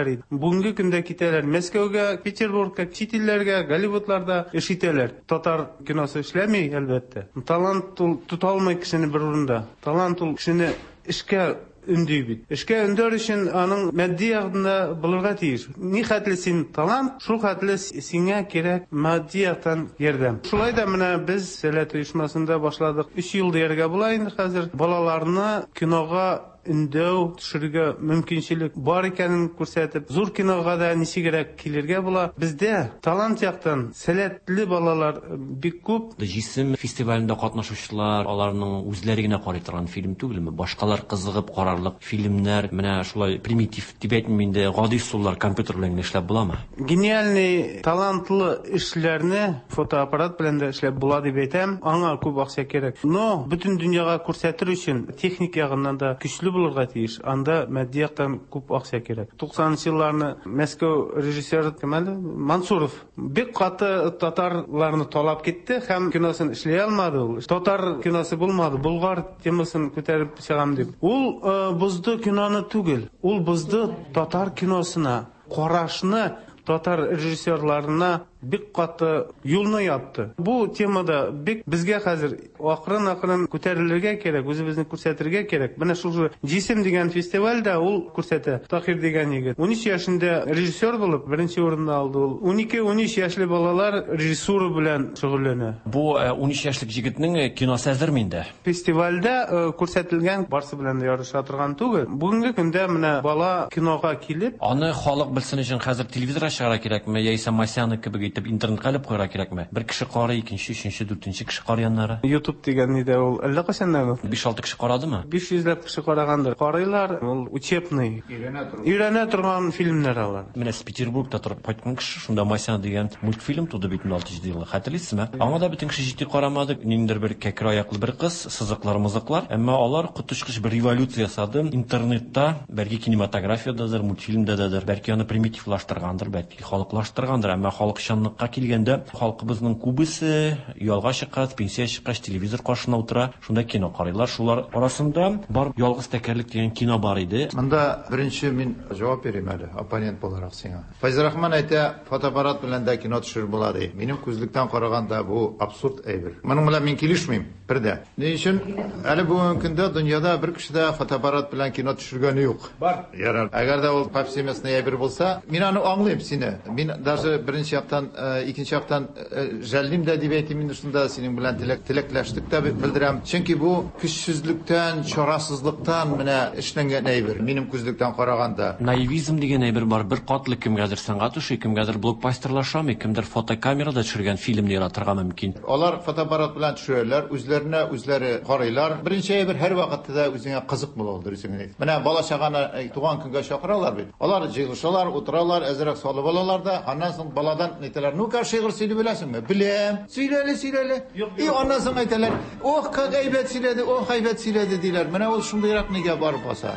китәләр иде. Бүгенге көндә китәләр Мәскәүгә, Петербургка, чит илләргә, Голливудларда эш итәләр. Татар киносы эшләми, әлбәттә. Талант ул тота алмый кешене бер урында. Талант ул кешене эшкә үндий бит. Эшкә өндәр өчен аның матди ягында булырга тиеш. Ни хәтле син талант, шул хәтле сиңа кирәк матди яктан ярдәм. Шулай да менә без Сәләт оешмасында башладык. өч ел дияргә була инде хәзер. Балаларны кинога үндәү төшерергә мөмкинчелек бар икәнен күрсәтеп, зур кинога да ничегрәк килергә була. Бездә талант яктан сәләтле балалар бик күп. Җисем фестивалендә катнашучылар, аларның үзләре генә карый торган фильм түгелме? Башкалар кызыгып карарлык фильмнар, менә шулай примитив дип әйтмим инде, гади сулар компьютер белән эшләп буламы? Гениальный, талантлы эшләрне фотоаппарат белән дә эшләп була дип әйтәм. Аңа күп акча кирәк. Но бөтен дөньяга күрсәтер өчен техник ягыннан да көчле булырга тиеш. Анда матди яктан күп акча кирәк. туксанынчы елларны Мәскәү режиссеры Кемал Мансуров бик каты татарларны талап китте һәм киносын эшләй алмады ул. Татар киносы булмады, болгар темасын күтәреп чыгам дип. Ул бузды киноны түгел. Ул бузды татар киносына, карашны татар режиссерларына бик каты юлны япты. Бу темада бик безгә хәзер акрын-акрын күтәрелергә кирәк, үзебезне күрсәтергә кирәк. Менә шул Җисем дигән фестивальдә ул күрсәтә. Тахир дигән егет ун өч яшендә режиссер булып беренче урынны алды ул. ун ике-ун өч яшьле балалар режиссура белән шөгыльләнә. Бу ун өч яшьлек җегетнең киносы әзерме инде? Фестивальдә күрсәтелгән барсы белән ярыша торган түгел. Бүгенге көндә менә бала кинога килеп, аны халык белсен өчен хәзер телевизорга чыгара кирәкме, яисә Масяны кебек итеп интернетка алып куйра кирәкме? Бер кеше карый, икенче, өченче, дүртенче кеше карыяннары. YouTube дигән нидә ул әллә кайчаннан? биш-алты кеше карадымы? биш йөзләп кеше карагандыр. Карыйлар, ул учебный. Өйрәнә торган фильмнар алар. Менә Петербургта торып кайткан кеше, шунда Масяна дигән мультфильм туды бит алтынчы елда. Хәтерлисезме? Аңа да бөтен кеше җитди карамады. Ниндер бер кәкре аяклы бер кыз, сызыклар, мызыклар. Әмма алар котышкыч бер революция ясады. Интернетта, бәлки кинематографиядәдер, мультфильмдәдер, бәлки аны примитивлаштыргандыр, бәлки халыклаштыргандыр. Әмма халык чынлыкка килгәндә, халкыбызның күбесе ялга чыккан, пенсия чыккач телевизор каршына утыра, шунда кино карыйлар. Шулар арасында бар ялгыз тәкәрлек дигән кино бар иде. Монда беренче мин җавап бирим әле, оппонент буларак сиңа. Файзрахман әйтә, фотоаппарат белән дә кино төшереп була ди. Минем күзлектән караганда бу абсурд әйбер. Моның белән мин килешмим. Бердә. Ни өчен әле бүгенге көндә дөньяда бер кеше дә фотоаппарат белән кино төшергәне юк. Бар. Ярар. Әгәр дә ул повсеместный әйбер булса, мин аны аңлыйм сине. Мин даже беренче яктан, икенче яктан жәллим дә дип әйтим инде шунда синең белән теләк теләкләштек тә белдерәм. Чөнки бу көчсезлектән, чарасызлыктан менә эшләнгән әйбер. Минем күзлектән караганда. Наивизм дигән әйбер бар. Бер катлы кемгәдер сәнгать эше, кемгәдер блокбастерлашамы, кемдер фотокамерада төшергән фильмны яратырга мөмкин. Алар фотоаппарат белән төшерәләр, үзләренә үзләре карыйлар. Беренче әйбер һәр вакытта да үзеңә кызык була ул дөресен. Менә бала чаганы туган көнгә чакыралар бит. Алар җыелышалар, утыралар, әзрәк салып алалар да, аннан соң баладан әйтәләр: "Ну, ка шигырь сөйләп беләсеңме?" "Беләм." "Сөйләле, сөйләле." И аннан соң әйтәләр: "Ох, ка гайбәт сөйләде, ох, гайбәт сөйләде" диләр. Менә ул шундыйрак нигә барып баса.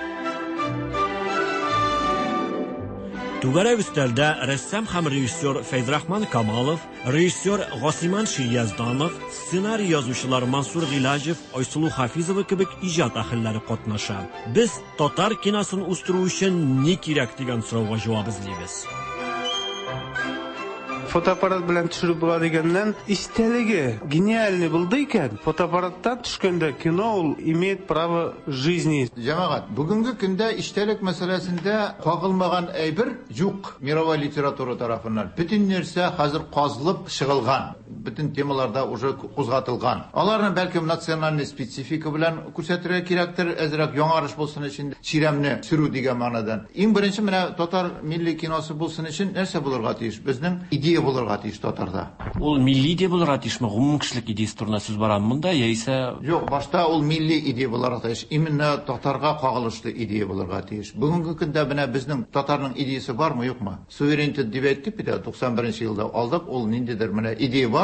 Түгәрәк өстәлдә рәссам һәм режиссер Фәйзрахман Камалов, режиссер Гасиман Шиязданов, сценарий язучылар Мансур Гыйлаҗев, Айсулу Хафизова кебек иҗат әһелләре катнаша. Без татар киносын үстерү өчен ни кирәк дигән сорауга җавап эзлибез. Фотоаппарат белән төшереп була дигәннән, истәлеге гениальный булды икән. Фотоаппараттан төшкәндә кино ул имеет право жизни. Җәмәгать, бүгенге көндә истәлек мәсьәләсендә кагылмаган әйбер юк мировой литература тарафыннан. Бөтен нәрсә хәзер казылып чыгылган. Бөтен темаларда уже кузгатылган. Аларны бәлкем национальный специфика белән күрсәтергә кирәктер, әзрәк яңарыш булсын өчен чирамны сөрү дигән мәгънәдән. Иң беренче менә татар милли киносы булсын өчен нәрсә булырга тиеш? Безнең идея булырга тиеш татарда. Ул милли идея булырга тиешме? Гомум кешелек идеясы турында сүз бара монда, яисә Юк, башта ул милли идея булырга тиеш. Именно татарга кагылышлы идея булырга тиеш. Бүгенге көндә менә безнең татарның идеясы бармы, юкмы? Суверенитет дип әйттек бит, туксан беренче елда алдык, ул ниндидер менә идея бар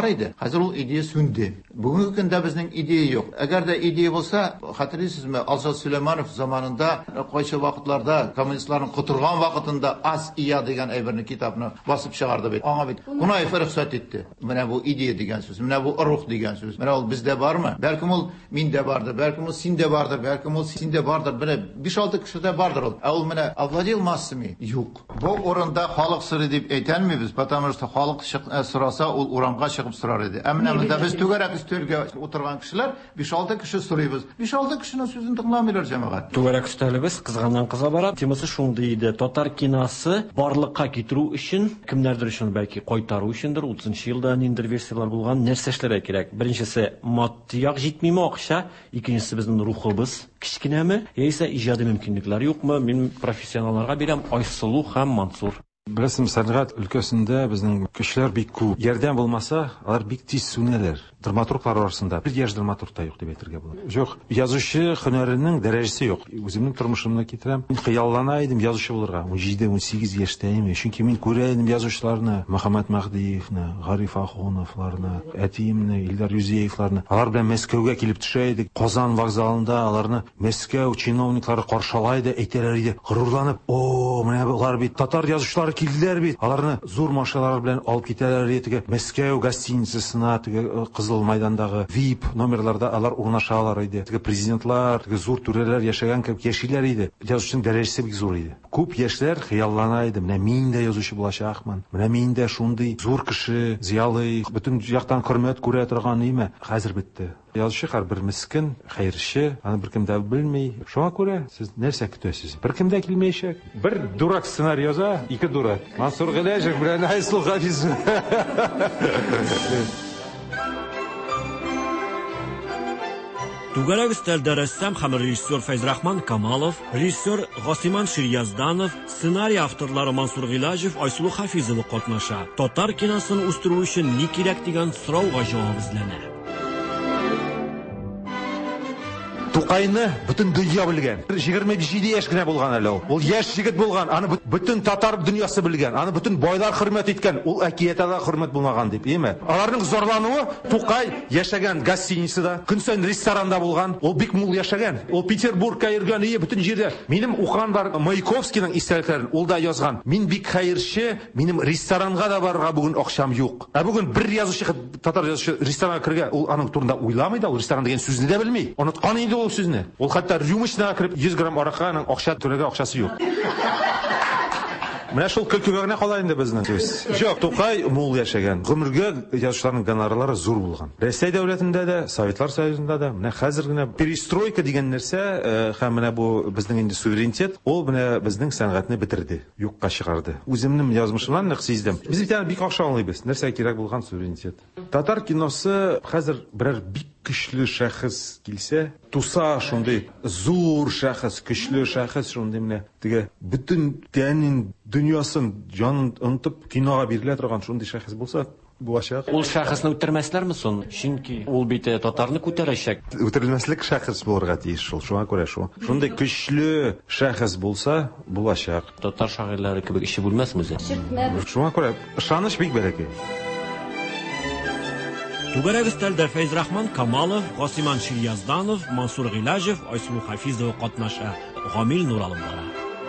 иде. Хәзер ул идея сүнде. Бүгенге көндә безнең идея юк. Әгәр дә идея булса, хәтерлисезме, Азат Сөләйманов заманында кайчы вакытларда коммунистларның котырган вакытында Аз ия дигән әйберне китапны басып чыгарды бит. Аңа бит Кунаев рөхсәт итте. Менә бу идея дигән сүз, менә бу рух дигән сүз. Менә ул бездә бармы? Бәлкем ул миндә бардыр, бәлкем ул синдә бардыр, бәлкем ул синдә бардыр. Менә биш алты кешедә бардыр ул. Ә ул менә овладел массами. Юк. Бу урында халык сыры дип әйтәлмибез, потому что халык сораса, ул урамга чыгып сорар иде. Ә менә монда без түгәрәк өстәлгә утырган кешеләр биш алты кеше сорыйбыз. биш алты кешенең сүзен тыңламыйлар җәмәгать. Түгәрәк өстәлебез кызганнан кыза бара. Темасы шундый иде. Татар киносы барлыкка китерү өчен, кемнәрдер өчен бәлки кайтару өчендер, утызынчы елда ниндер версиялар булган, нәрсә эшләргә кирәк? Беренчесе матдият җитмиме акча, икенчесе безнең рухыбыз кичкенәме, яисә иҗади мөмкинлекләр юкмы? Мин профессионалларга бирәм, Айсылу һәм Мансур. Беләсем, сәнгать өлкәсендә безнең көчләр бик күп. Ярдәм булмаса, алар бик тиз сүнәләр. Драматурглар арасында бер яшь драматург та юк дип әйтергә була. Юк, язучы һөнәренең дәрәҗәсе юк. Үземнең тормышымны китерәм. Мин хыяллана идем язучы булырга. унҗиде унсигез яшьтәйм. Чөнки мин күрә идем язучыларны, Мөхәммәд Мәхдиевне, Гариф Ахуновларны, Әтиемне, Илдар Юзеевларны. Алар белән Мәскәүгә килеп төшә идек. Казан вокзалында аларны Мәскәү чиновниклары каршылай иде, әйтәләр иде, горурланып, "О, менә булар бит татар язучылары килделәр бит." Аларны зур машиналар белән алып китәләр иде. Мәскәү гостиницасына, теге Кызыл мәйдандагы ви ай пи номерларда алар урнашалар иде. Теге президентлар, теге зур түрәләр яшәгән кебек яшиләр иде. Язучының дәрәҗәсе бик зур иде. Күп яшьләр хыяллана иде. Менә мин дә язучы булачакмын. Менә мин дә шундый зур кеше, зыялы, бөтен яктан хөрмәт күрә торган ниме. Хәзер бетте. Язучы һәрбер мискин, хәерче, аны беркем дә белмәй. Шуңа күрә сез нәрсә көтәсез? Беркем дә килмәячәк. Бер дурак сценарий яза, ике дурак. Мансур Галәҗев белән Айсыл Хафиз. Түгәрәк өстәлдә рәссам һәм режиссер Фәйзрахман Камалов, режиссер Гасиман Ширязданов, сценарий авторлары Мансур Галәҗев, Айсылу Хафизова катнаша. Татар киносын үстерү өчен ни кирәк дигән сорауга җавап эзләнә. Тукайны бөтен дөнья белгән. егерме җиде яшь кенә булган әле ул. Ул яшь җегет булган. Аны бөтен татар дөньясы белгән. Аны бөтен байлар хөрмәт иткән. Ул әкиятә дә хөрмәт булмаган дип, яме. Аларның зарлануы Тукай яшәгән гостиницада, көн сайын ресторанда булган. Ул бик мул яшәгән. Ул Петербургка йөргән, ие бөтен җирдә. Минем укыган бар Маяковскийның истәлекләрен ул да язган. Мин бик хәерче, минем ресторанга да барырга бүген акчам юк. Ә бүген бер язучы, татар язучы ресторанга кергә, ул аның турында уйламый да, ул ресторан дигән сүзне дә белми. Оныткан инде ул сүзне. Ул хәтта рюмочная кирип йөз грамм араканың акча төләргә акчасы юк. Менә шул көлкегә генә кала инде безнең сүз. Юк, Тукай мул яшәгән. Гомергә язучыларның гонорарлары зур булган. Россия дәүләтендә дә, Советлар Союзында да, менә хәзер генә перестройка дигән нәрсә, һәм менә бу безнең инде суверенитет, ул менә безнең сәнгатьне битерде, юкка чыгарды. Үземнең язмышымнан нык сиздем. Без бит бик акчалыйбыз. Нәрсә кирәк булган суверенитет. Татар киносы хәзер берәр бик көчле шәхес килсә, туса шундый зур шәхес, көчле шәхес шундый менә теге бөтен тәнин дөньясын җанын онытып кинога бирелә торган шундый шәхес булса, булачак. Ул шәхесне үтермәсләрме соң? Чөнки ул бит татарны күтәрәчәк. Үтерелмәслек шәхес булырга тиеш шул. Шуңа күрә шул. Шундый көчле шәхес булса, булачак. Татар шагыйрьләре кебек иши булмасмы үзе? Шуңа күрә ышаныч бик бәләкәй. Түгәрәк өстәлдә Фәйзрахман Камалов, Гасиман Ширязданов, Мансур Галәҗев, Айсылу Хафизова катнаша. Гамил Нуралым бара.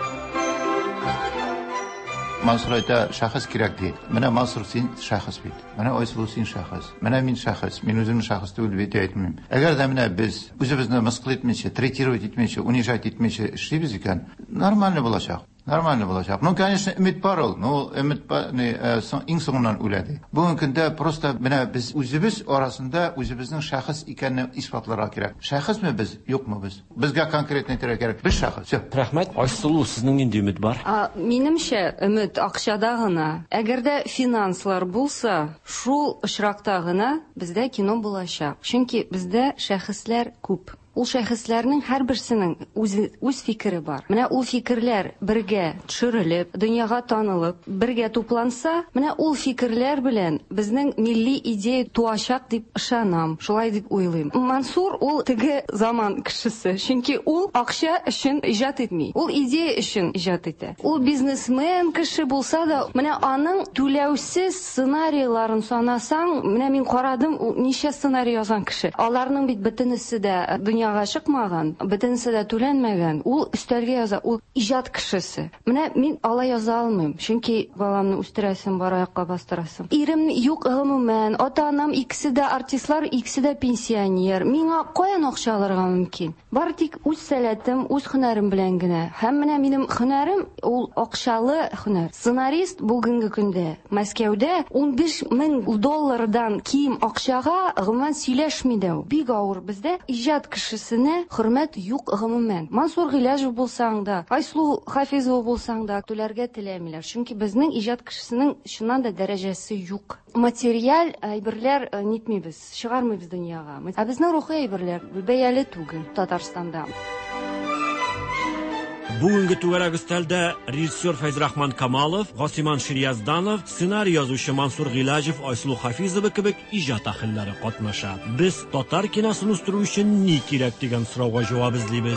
Мансур әйтә, шәхес кирәк ди. Менә Мансур син шәхес бит. Менә Айсылу син шәхес. Менә мин шәхес. Мин үземне шәхес түгел дип әйтмим. Әгәр дә менә без үзебезне мыскыл итмичә, третировать итмичә, унижать итмичә эшлибез икән, нормально булачак. Нормально булачак. Ну, конечно, өмет бар ул. Ну, өмет иң соңыннан үләде. Бүген көндә просто менә без үзебез арасында үзебезнең шәхес икәнне исбатларга кирәк. Шәхесме без, юкмы без? Безгә конкретно әйтергә кирәк. Без шәхес. Всё. Рәхмәт. Айсылу, сезнең нинди өмет бар? Минемчә, өмет акчада гына. Әгәр дә финанслар булса, шул очракта гына бездә кино булачак. Чөнки бездә шәхесләр күп. Ул шәхесләрнең һәрберсенең үз үз фикере бар. Менә ул фикерләр бергә төшерелеп, дөньяга танылып, бергә тупланса, менә ул фикерләр белән безнең милли идея туачак дип ышанам. Шулай дип уйлыйм. Мансур ул теге заман кешесе, чөнки ул акча өчен иҗат итми. Ул идея өчен иҗат итә. Ул бизнесмен кеше булса да, менә аның түләүсез сценарийларын санасаң, менә мин карадым, ул ничә сценарий язган кеше. Аларның бит бөтенесе дә дөньяга чыкмаган, бөтенесе дә түләнмәгән. Ул өстәлгә яза, ул иҗат кешесе. Менә мин алай яза алмыйм, чөнки баламны үстерәсем, бар аякка бастырасым. Ирем юк гомумән, ата-анам икесе дә артистлар, икесе дә пенсионер. Миңа каян акча алырга мөмкин? Бары тик үз сәләтем, үз һөнәрем белән генә. Һәм менә минем һөнәрем ул акчалы һөнәр. Сценарист бүгенге көндә Мәскәүдә ун биш мең доллардан ким акчага гомумән сөйләшми дә. Бик авыр бездә иҗат кешесенә хөрмәт юк гомумән. Мансур Гыйләҗев булсаң да, Айсулу Хафизова булсаң да түләргә теләмиләр. Чөнки безнең иҗат кешесенең шуннан да дәрәҗәсе юк. Материаль әйберләр нитмибез, чыгармыйбыз дөньяга. Ә безнең рухи әйберләр бәяле түгел Татарстанда. Бүгенге түгәрәк өстәлдә режиссер Фәйзрахман Камалов, Гасиман Шириязданов, сценарий язучы Мансур Гыйләҗев, Айсулу Хафизова кебек иҗат әһелләре катнаша. Без татар киносын үстерү өчен ни кирәк дигән сорауга җавап эзлибез.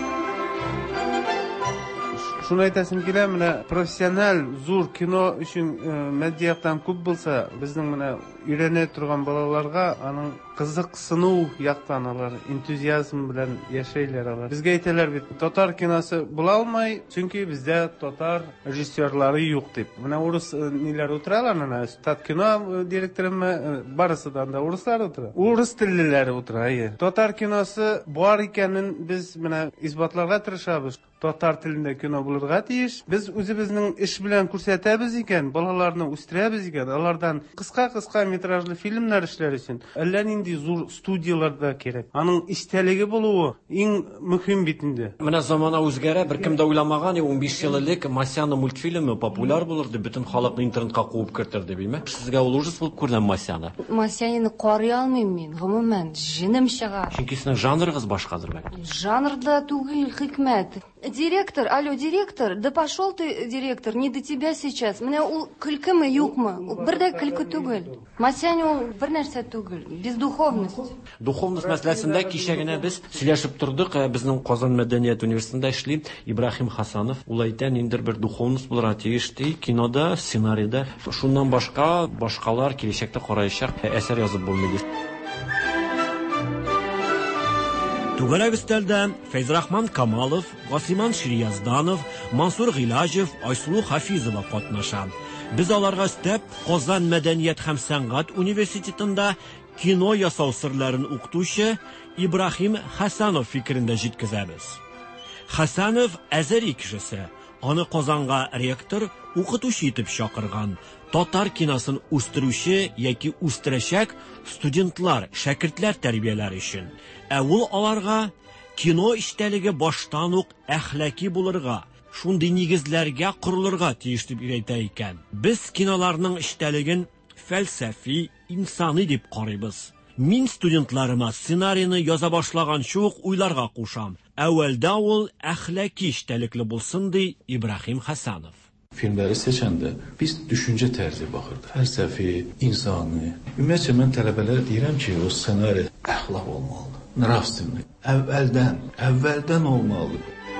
Шуны әйтәсем килә, менә профессиональ зур кино өчен матди яктан күп булса, безнең менә өйрәнә торган балаларга аның кызыксыну яктан алар энтузиазм белән яшәйләр алар. Безгә әйтәләр бит, татар киносы була алмай, чөнки бездә татар режиссерлары юк дип. Менә урыс ниләр утыралар, менә стат кино директоры барысыдан да урыслар утыра. Урыс теллеләре утыра. Татар киносы бар икәнен без менә исбатларга тырышабыз. Татар телендә кино булырга тиеш. Без үзебезнең эш белән күрсәтәбез икән, балаларны үстерәбез икән, алардан кыска-кыска метражлы фильмнар эшләр өчен әллә нинди зур студияларда кирәк. Аның истәлеге булуы иң мөһим бит инде. Менә замана үзгәрә, беркем дә уйламаган, ун биш ел элек Масяна мультфильмы популяр булыр дип, бөтен халыкны интернетка куып керттерде, бильме? Сезгә ул ужас булып күренә Масяна. Масяны карый алмыйм мин, гомумән, җинем чыга. Чөнки сезнең жанрыгыз башкадыр бәлки. Жанрда түгел, хикмәт. Директор, алло, директор, да пошел ты, директор, не до тебя сейчас. Менә ул көлкеме, юкмы? Бер дә көлке түгел. Масяня ул бер нәрсә түгел, бездуховность. Духовность мәсьәләсендә кичә генә без сөйләшеп тордык. Безнең Казан мәдәният университетында эшли Ибраһим Хасанов. Ул әйтә, ниндер бер духовность булырга тиеш ди, кинода, сценарийда. Шуннан башка башкалар киләчәктә караячак әсәр язып булмый ди. Түгәрәк өстәлдә Фәйзрахман Камалов, Гасиман Шириязданов, Мансур Гыйләҗев, Айсулу Хафизова катнаша. Без аларга өстәп Казан мәдәният һәм сәнгать университетында кино ясау сырларын укытучы Ибраһим Хасанов фикерендә җиткезәбез. Хасанов әзәри кешесе. Аны Казанга ректор, укытучы итеп чакырган. Татар киносын үстерүче яки үстерәчәк студентлар, шәкертләр тәрбияләре өчен. Ә ул аларга кино эштәлеге баштан ук әхлаки булырга, шундый нигезләргә корылырга тиеш дип әйтә икән. Без киноларның эштәлеген фәлсәфи, инсани дип карыйбыз. Мин студентларыма сценарийны яза башлаганчы ук уйларга кушам. Әүвәлдә ул әхлаки эштәлекле булсын ди Ибраһим Хасанов. Filmləri seçəndə biz düşüncə tərzi baxırdıq. Fəlsəfi, insani. Ümumiyyətcə mən tələbələrə deyirəm ki, o ssenari əxlaq olmalıdır. Nравственный. Əvvəldən, əvvəldən olmalıdır.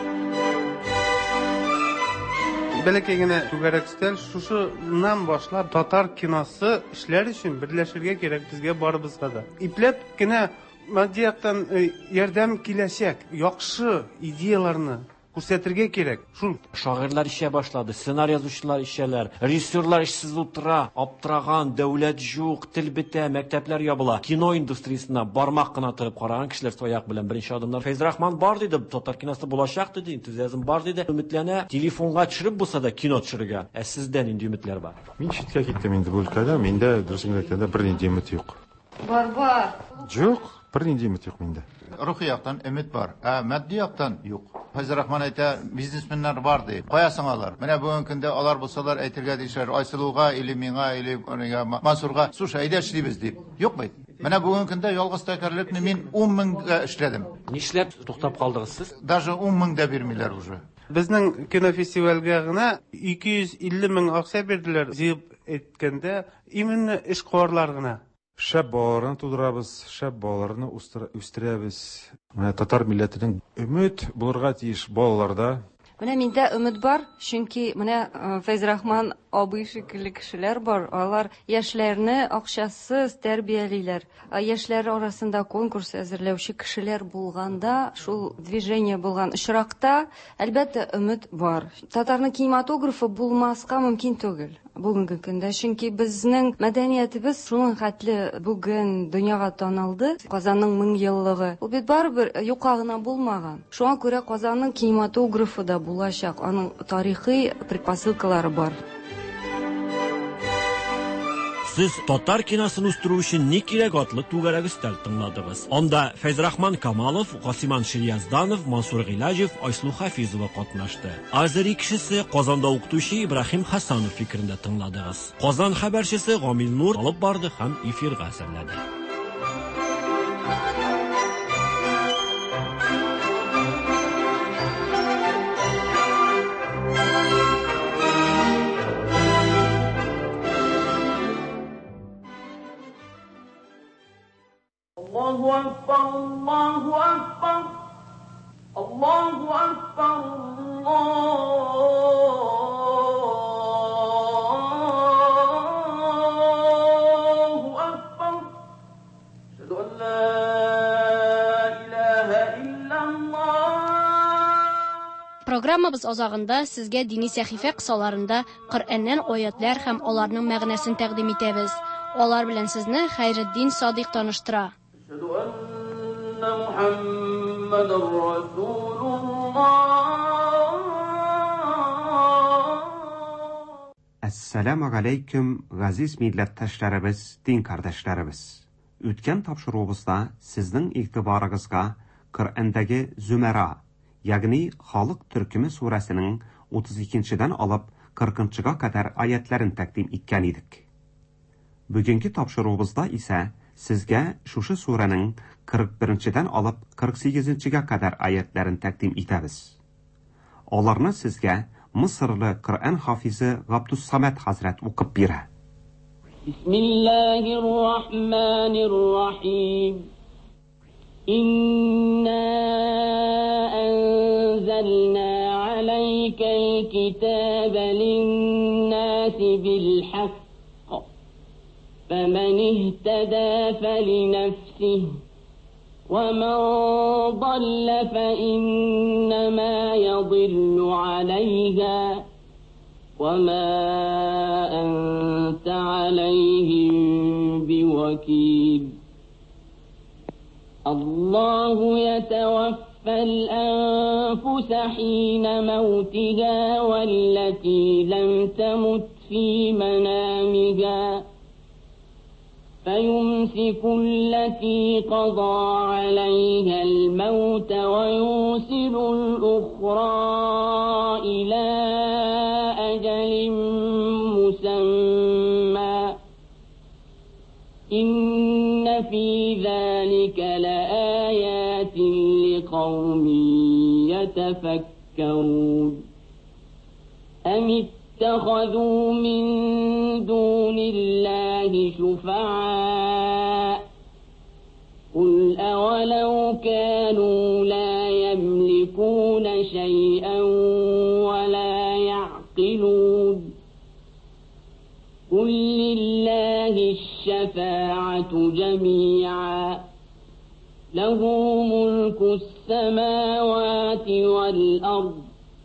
Бәләкәй генә түгәрәк өстәл, шушыннан башлап татар киносы эшләр өчен берләшергә кирәк безгә барыбызга да. Ипләп кенә матди яктан ярдәм киләчәк, яхшы идеяларны күрсәтергә кирәк. Шул шагыйрьләр ишә башлады, сценарий язучылар ишәләр, режиссерлар эшсез утыра, аптыраган, дәүләт юк, тел бетә, мәктәпләр ябыла. Кино индустриясына бармак кына тырып караган кешеләр сояк белән беренче адымнар. Фәйзрахман бар диде, татар киносы булачак диде, энтузиазм бар диде. Өметләнә, телефонга төшереп булса да кино төшерергә. Ә сездә нинди үметләр бар? Мин читкә киттем инде бу өлкәдә, миндә дөресен әйткәндә бернинди өмет юк. Бар, бар. Юк, бернинди өмет юк миндә. Рухи яктан өмет бар, ә матди яктан юк. Фәйзрахман әйтә, бизнесменнар бар ди. Каясың алар? Менә бүгенге көндә алар булсалар әйтергә дишәр, Айсылуга или миңа или Мансурга, "Слушай, әйдә эшлибез" дип. Юк бит. Менә бүгенге көндә ялгыз тәкәрлекне мин ун меңгә эшләдем. Нишләп туктап калдыгыз сез? Даже ун мең дә бирмиләр уже. Безнең кинофестивальгә гына ике йөз илле мең акча бирделәр, җыеп әйткәндә, именно эшкуарлар гына. Шәп балаларны тудырабыз, шәп балаларны үстерәбез. Менә татар милләтенең өмет булырга тиеш балаларда. Менә миндә өмет бар, чөнки менә Фәйзрахман абый шикелле кешеләр бар. Алар яшьләрне акчасыз тәрбиялиләр. Яшьләр арасында конкурс әзерләүче кешеләр булганда, шул движение булган очракта, әлбәттә, өмет бар. Татарның кинематографы булмаска мөмкин түгел бүгенге көндә, чөнки безнең мәдәниятебез шуның хәтле бүген дөньяга танылды. Казанның мең еллыгы. Ул бит барыбер юкка гына булмаган. Шуңа күрә Казанның кинематографы да булачак. Аның тарихи предпосылкалары бар. Siz Tatar kinoсын үстерү өчен ни кирәк атлы түгәрәк өстәл тыңладыгыз. Анда Фәйзрахман Камалов, Гасиман Ширязданов, Мансур Гыйлаҗев, Айслу Хафизова катнашты. Азери кешесе Казанда укытучы Ибраһим Хасанов фикерендә тыңладыгыз. Казан хәбәрчесе Гамил Нур алып барды һәм эфирга әзерләде. Allahu Akbar, Allahu Akbar, Allahu Akbar, Allahu Akbar. Ashhadu an la ilaha illallah. Программабыз азагында сезгә дини сәхифә кысаларында Коръәннән аятлар һәм аларның мәгънәсен тәкъдим итәбез. Алар белән сезне Хәйретдин Садыйк таныштыра. أشهد أن محمدا رسول الله. Assalamu alaykum газиз милләттәшләребез, дин кардәшләребез. Үткән тапшыруыбызда сезнең игътибарыгызга Коръәндәге Зумара, ягъни Халык төркеме сурәсенең утыз икенчедән алып кыркынчыга кадәр аятларын тәкъдим иткән идек. Бүгенге тапшыруыбызда исә сезгә шушы сүрәнең кырык беренчедән алып кырык сигезенчегә кадәр аятларын тәкъдим итәбез. Аларны сезгә Мисырлы Коръән хафизы Габдус Самат хәзрәт укып бирә. Бисмиллаһир-рахманир-рахим. Инна анзална алейкал китаба лин-наси бил-хакк. فمن اهتدى فلنفسه ومن ضل فإنما يضل عليها وما أنت عليهم بوكيل. الله يتوفى الأنفس حين موتها والتي لم تمت في منامها فيمسك التي قضى عليها الموت ويرسل الأخرى إلى أجل مسمى إن في ذلك لآيات لقوم يتفكرون. أم اتخذوا من دون الله شفعاء قل أولو كانوا لا يملكون شيئا ولا يعقلون. قل لله الشفاعة جميعا له ملك السماوات والأرض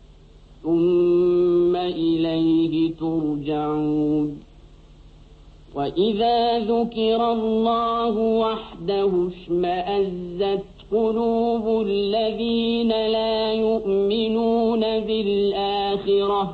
ثم إليه ترجعون. وإذا ذكر الله وحده اشمأزت قلوب الذين لا يؤمنون بالآخرة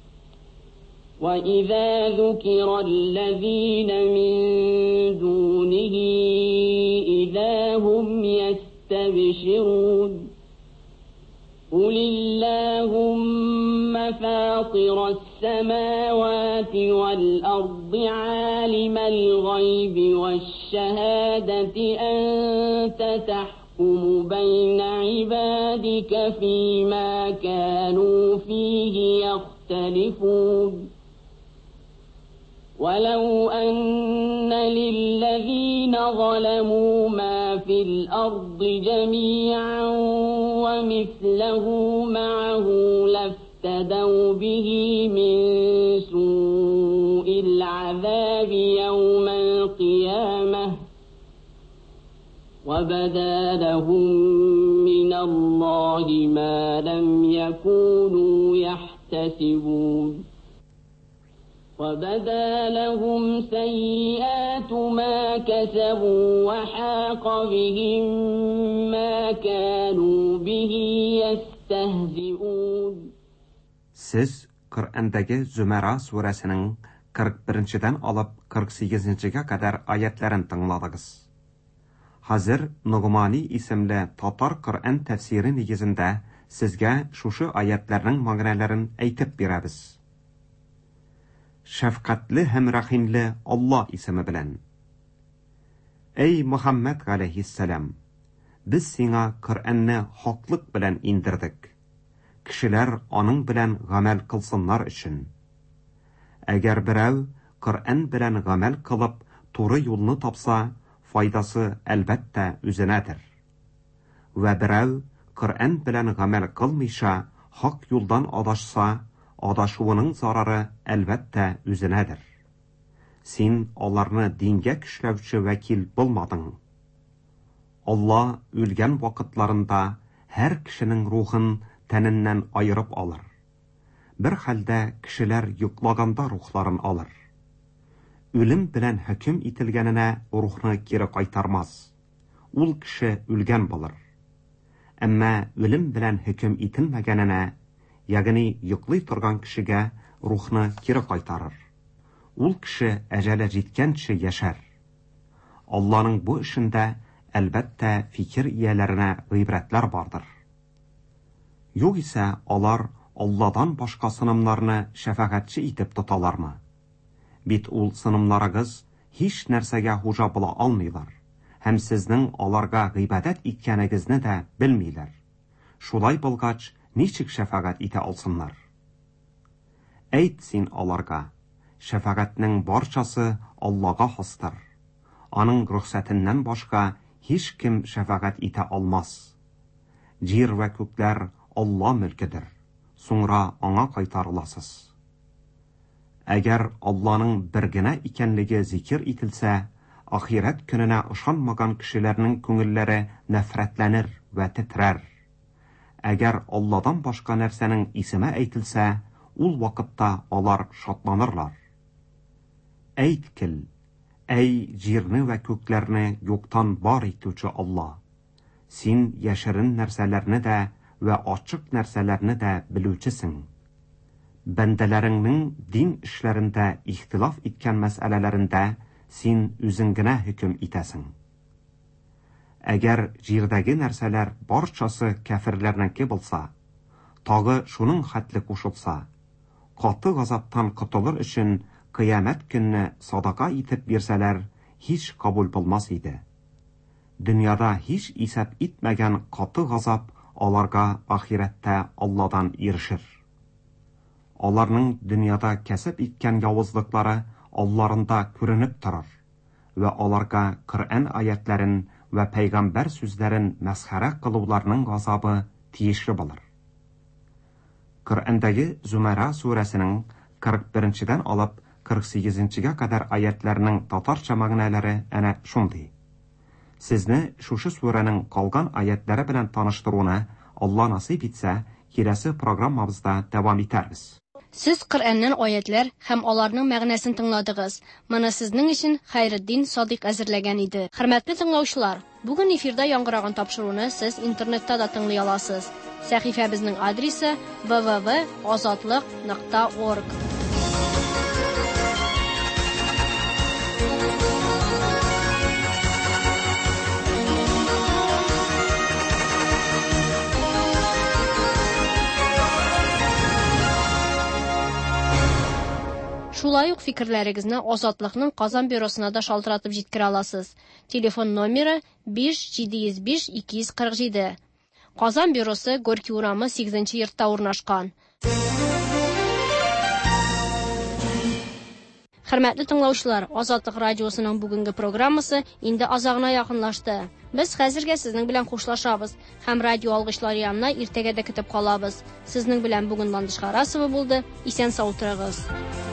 وإذا ذكر الذين من دونه إذا هم يستبشرون. قل اللهم فاطر السماوات والأرض عالم الغيب والشهادة أنت تحكم بين عبادك فيما كانوا فيه يختلفون ولو أن للذين ظلموا ما في الأرض جميعا ومثله معه لافتدوا به من سوء العذاب يوم القيامة وبدا لهم من الله ما لم يكونوا يحتسبون وبدا لهم سيئات ما كسبوا وحاق بهم ما كانوا به يستهزئون. Siz Qur'ondagi Zumara surasining qirq birinchidan olib qirq sakkizinchiga qadar oyatlarini tingladingiz. Hozir Nug'mani ismli Tatar Qur'on tafsiri negizida sizga shu oyatlarning ma'nolarini aytib beramiz. Şefqatli hem rahimli Allah ismi bilen. Ey Muhammed aleyhisselam, biz sana Kur'an'ni haqlık bilen indirdik. Kişiler onun bilen gamel kılsınlar için. Eğer birey Kur'an bilen gamel kılıp doğru yolunu tapsa, faydası elbette üzünedir. Ve birey Kur'an bilen gamel kılmışa, hak yoldan adaşsa, adaşuğunun zararı elbette üzünedir. Sen onlarını dinge küşlevçi vekil bulmadın. Allah ölgen vakitlarında her kişinin ruhun teninden ayırıp alır. Bir halde kişiler yüklaganda ruhların alır. Ölüm bilen hüküm itilgenine ruhunu geri kaytarmaz. Ul kişi ölgen bulur. Ama ölüm bilen hüküm itilmegenine yagini yıklı turgan kişiге ruhunu geri kaytarır. Ul kişi ecele jitkençe yaşar. Allah'ın bu işinde elbette fikir iyelerine gıybretler vardır. Yok ise onlar Allah'dan başka sınımlarını şefakatçi itip tutalar mı? Bit ul sınımlarıgız hiç nersege huca bula almıylar. Hem siznin onlarga gıybedet ikkenigizni de bilmeyler. Şulay bulgaç niçik şefagat ite alsınlar? Eytsin onlarga, şefagatning barchası Allah'a hastır. Onun ruhsatinden başka hiç kim şefagat ite almaz. Jir ve kökler Allah mülkidir. Sonra ona kaytarılasız. Eğer Allah'ın birgine ikenligi zikir itilse, ahiret gününe ışanmagan kişilerinin köngülleri nefretlenir ve titrer. Eğer Allah'dan başka nersenin isime eytilse, ul vakitta onlar şatlanırlar. Eytkil, ey jirni ve köklerini yoktan var etücü Allah! Sen yaşarın nerselerini de ve açık nerselerini de bilüçisin. Bendelerinin din işlerinde ihtilaf etken meselelerinde sen üzüngüne hüküm itesin. Eğer jirdagi nerseler barçası kafirlerinki bulsa, tağı şunun hatli koşulsa, katı gazaptan kutulur için kıyamet gününü sadaka itip birseler hiç kabul bulmaz idi. Dünyada hiç isap itmegen katı gazap onlarga ahirette Allah'dan irişir. Onlarının dünyada kesip itken yavuzlıkları Allah'ında görünüp durur ve onlarga Kur'an ayetlerin ve peygamber sözlerin mesxere kılıvlarının gazabı tiyişli bulur. Kur'andagi Zumara suresinin qirq birinchidan olib qirq sakkizinchiga kadar ayetlerinin tatarcha ma'nolari ana shunday. Sizni şuşu surenin qolgan ayetlari bilan tanıştıruna Allah nasip etse, kelasi programmamızda devam etarmiz. Siz Qur'ondan oyatlar ham ularning ma'nosini tingladingiz. Mana sizning uchun Xayriddin Sodiq azirlagan edi. Hurmatli tinglovchilar, bugun efirda yangragan topshiruvni siz internetda da tinglay olasiz. Sahifamizning adresi w w w nuqta ozodlik nuqta org. Шулай ук фикерләрегезне Азатлыкның Казан бюросына да шалтыратып җиткерә аласыз. Телефон номеры биш җиде йөз биш ике йөз кырык җиде. Казан бюросы Горький урамы сигезенче йортта урнашкан. Хөрмәтле тыңлаучылар, Азатлык радиосының бүгенге программасы инде азагына якынлашты. Без хәзергә сезнең белән хушлашабыз һәм радио алгычлары янына иртәгә дә көтеп калабыз. Сезнең белән бүген Ландыш Харасова булды. Исән сау торыгыз.